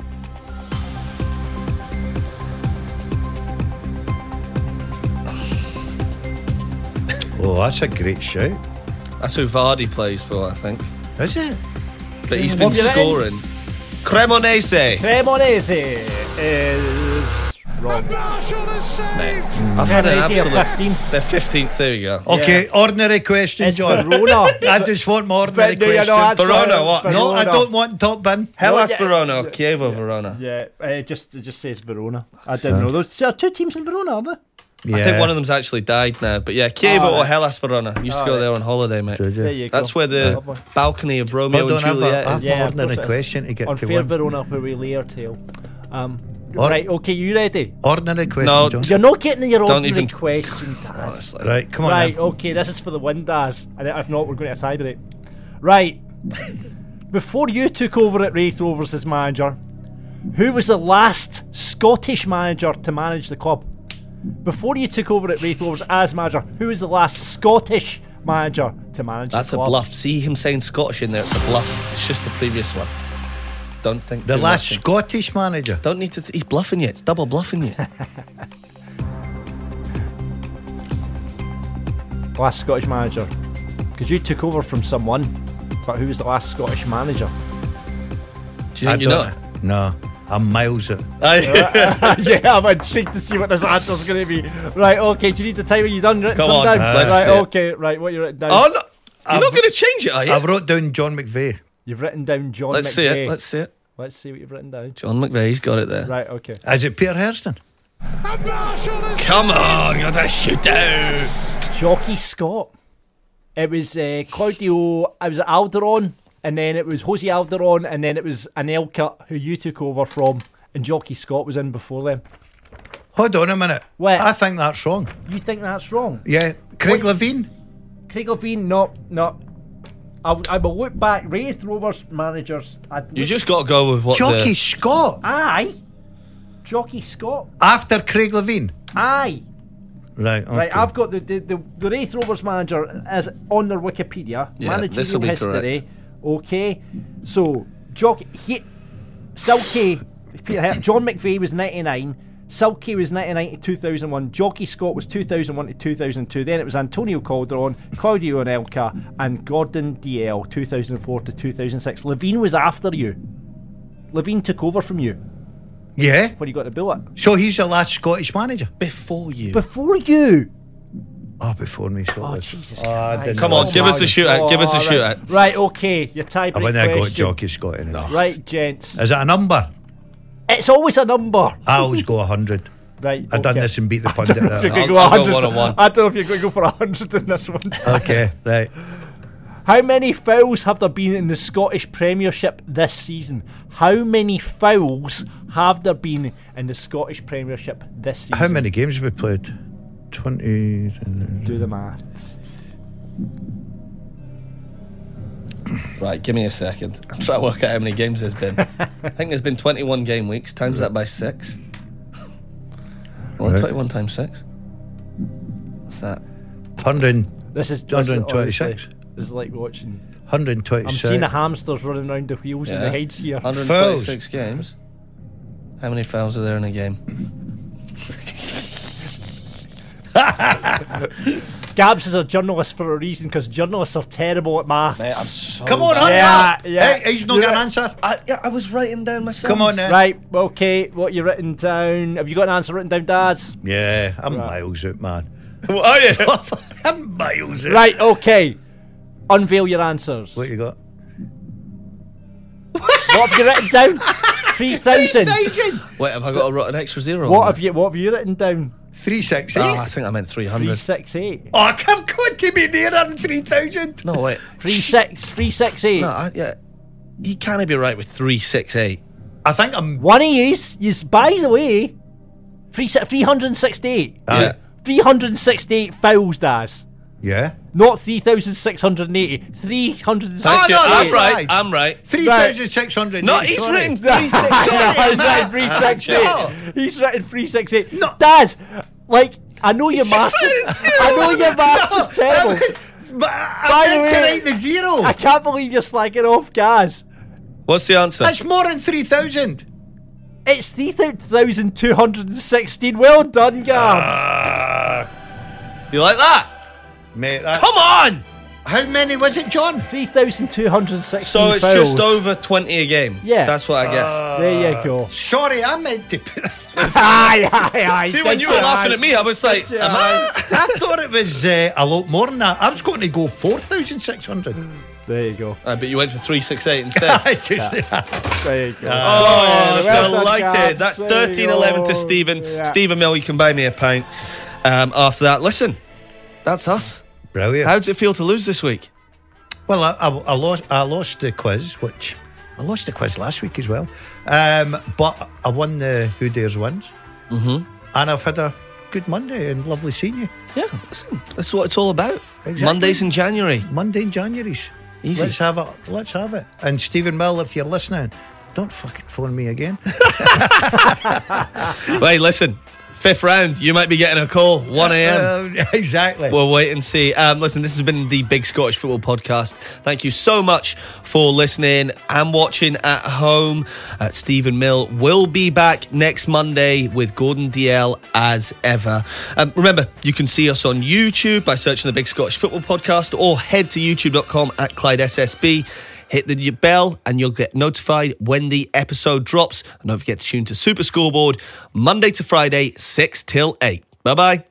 Oh, that's a great shout. That's who Vardy plays for, I think. Is it? But he's been What have you scoring. Cremonese. Cremonese is wrong. And Marshall the save. I've had an Cremonese are absolute. 15th. They're 15th. There you go. Okay, ordinary question, It's John. Verona. I just want my ordinary But, no, you know, question. that's Verona, right, what? No, I Verona. don't want top bin. Hellas yeah. Verona or Chievo Verona. Yeah, it just says Verona. I didn't know. There are two teams in Verona, are there? I think one of them's actually died now. But yeah, Chievo Oh, or right. Hellas Verona. Used to Oh, go right. there on holiday, mate. Did you? There you go. That's where the Lovely. balcony of Romeo Hold and on, Juliet I've is. an of ordinary course it is. question to get On to Fair one. Verona, where we lay our tail. Or- Right, okay, you ready? Ordinary question, No, John. You're not getting your Don't ordinary even- question, Daz. Honestly. Right, come on Right, then. okay, this is for the win, Daz. And if not, we're going to tie break. Right. Before you took over at Wraith Rovers as manager, who was the last Scottish manager to manage the club? Before you took over at Wraith Rovers as manager, who was the last Scottish manager to manage That's the a club? bluff. See him saying Scottish in there. It's a bluff. It's just the previous one. Don't think The too last much. Scottish manager. Don't need to. He's bluffing you. It's double bluffing you. Last Scottish manager. Because you took over from someone, but who was the last Scottish manager? Do you think you know? No, I'm miles it. Yeah, I'm intrigued to see what this answer's going to be. Right, okay, do you need the time? Are you done written Come some on, down? let's Right, see it. okay, right, what you written down? Oh no! You're not going to change it, are you? I've wrote down John McVeigh. You've written down John Let's McVeigh. see it. Let's see it. Let's see what you've written down. John McVeigh's got it there. Right, okay. Is it Peter Hurston? And Marshall the Come on, you're the shootout. Jockey Scott. It was Claudio, it was Alderon, and then it was Jose Alderon, and then it was Anelka, who you took over from, and Jockey Scott was in before them. Hold on a minute. What? I think that's wrong. You think that's wrong? Yeah, Craig What? Levine. Craig Levine, no. I will look back. Wraith Rovers managers. You just got to go with what Jockey Scott. Aye. Jockey Scott. After Craig Levine. Aye. Right, okay. Right, I've got the Wraith Rovers manager as on their Wikipedia. Yeah, managerial this'll be history. Okay. So, Silky, John McVeigh was 99. Silky was 99 to 2001. Jockey Scott was 2001 to 2002. Then it was Antonio Calderon, Claudio Anelka, and Gordon DL 2004 to 2006. Levine was after you. Levine took over from you Yeah. when you got to Bullet. So he's the last Scottish manager. before you. Before you. Oh, before me. So Oh, it is. Jesus I Christ. didn't Come know. on, give us a shootout. Give us a right. shootout. Right, okay. Your tie I break wouldn't have got question. Jockey Scott anyway. Right, gents. Is it a number? It's always a number. I always go 100. Right. I've done this and beat the pundit. If you're there. gonna I'll go go 100 1-on-1. I don't know if you're going to go for 100 in this one. Okay, right. How many fouls have there been in the Scottish Premiership this season? How many fouls have there been in the Scottish Premiership this season? How many games have we played? 20. Do the maths. Right, give me a second. I'm trying to work out how many games there's been. I think there's been 21 game weeks. Times that by 6. Well, Right. 21 times 6. What's that? 100, This is 126. honestly, this is like watching. 126. I'm seeing the hamsters running around the wheels in the heads here. 126 games. How many fouls are there in a game? Gabs is a journalist for a reason because journalists are terrible at maths. Mate, I'm so Come on, bad. hurry Yeah, up. yeah. Hey, he's not got an answer. I was writing down myself. Come on then. Right, okay, what you written down? Have you got an answer written down, Dads? Yeah, I'm miles out, man. What are you? I'm miles out. Right, okay. Unveil your answers. What you got? What have you written down? 3,000. 3,000. Wait, have I got an extra zero? What have you written down? 368. I think I meant 300. 368. Oh, I've got to be nearer than 3,000. No, wait. 368. No, yeah. You can't be right with 368. I think I'm. One of yous, by the way, 368. Yeah. 368 fouls, Daz. Yeah. Not 3,680. 368. Thank you. no, I'm no, right. right. I'm right. 3,600. No, he's sorry. written 368. He's written 368. He's written 368. No. Daz, like, I know your maths. I know your maths is terrible. But By I the meant to way- write the zero. I can't believe you're slagging off Gaz. What's the answer? That's more than 3,000. It's 3,216. Well done, Gabs. You like that? Mate, Come on! how many was it, John? 3,216 So it's fouls. just over 20 a game. Yeah. That's what I guessed. There you go. Sorry, I meant to put. Aye. See, when you were laughing at me, I was like, am I? I thought it was a lot more than that. I was going to go 4,600. There you go. But you went for 368 instead. I just. There you go. Oh, well done, delighted. Gabs. That's There you 13-11 go. to Stephen. Yeah. Stephen Mill, you can buy me a pint after that. Listen, that's us. Brilliant. How does it feel to lose this week? Well, I lost the quiz, which I lost the quiz last week as well. But I won the Who Dares Wins. Mm-hmm. And I've had a good Monday and lovely seeing you. Yeah, listen, that's what it's all about. Exactly. Mondays in January. Monday in January's. Easy. Let's have it. Let's have it. And Stephen Mill, if you're listening, don't fucking phone me again. Wait, listen. 5th round, you might be getting a call. 1 a.m. Exactly. We'll wait and see. Listen, this has been the Big Scottish Football Podcast. Thank you so much for listening and watching at home. Stephen Mill will be back next Monday with Gordon DL as ever. Remember, you can see us on YouTube by searching the Big Scottish Football Podcast or head to youtube.com at Clyde SSB. Hit the bell and you'll get notified when the episode drops. And don't forget to tune to Super Scoreboard Monday to Friday, 6 till 8. Bye-bye.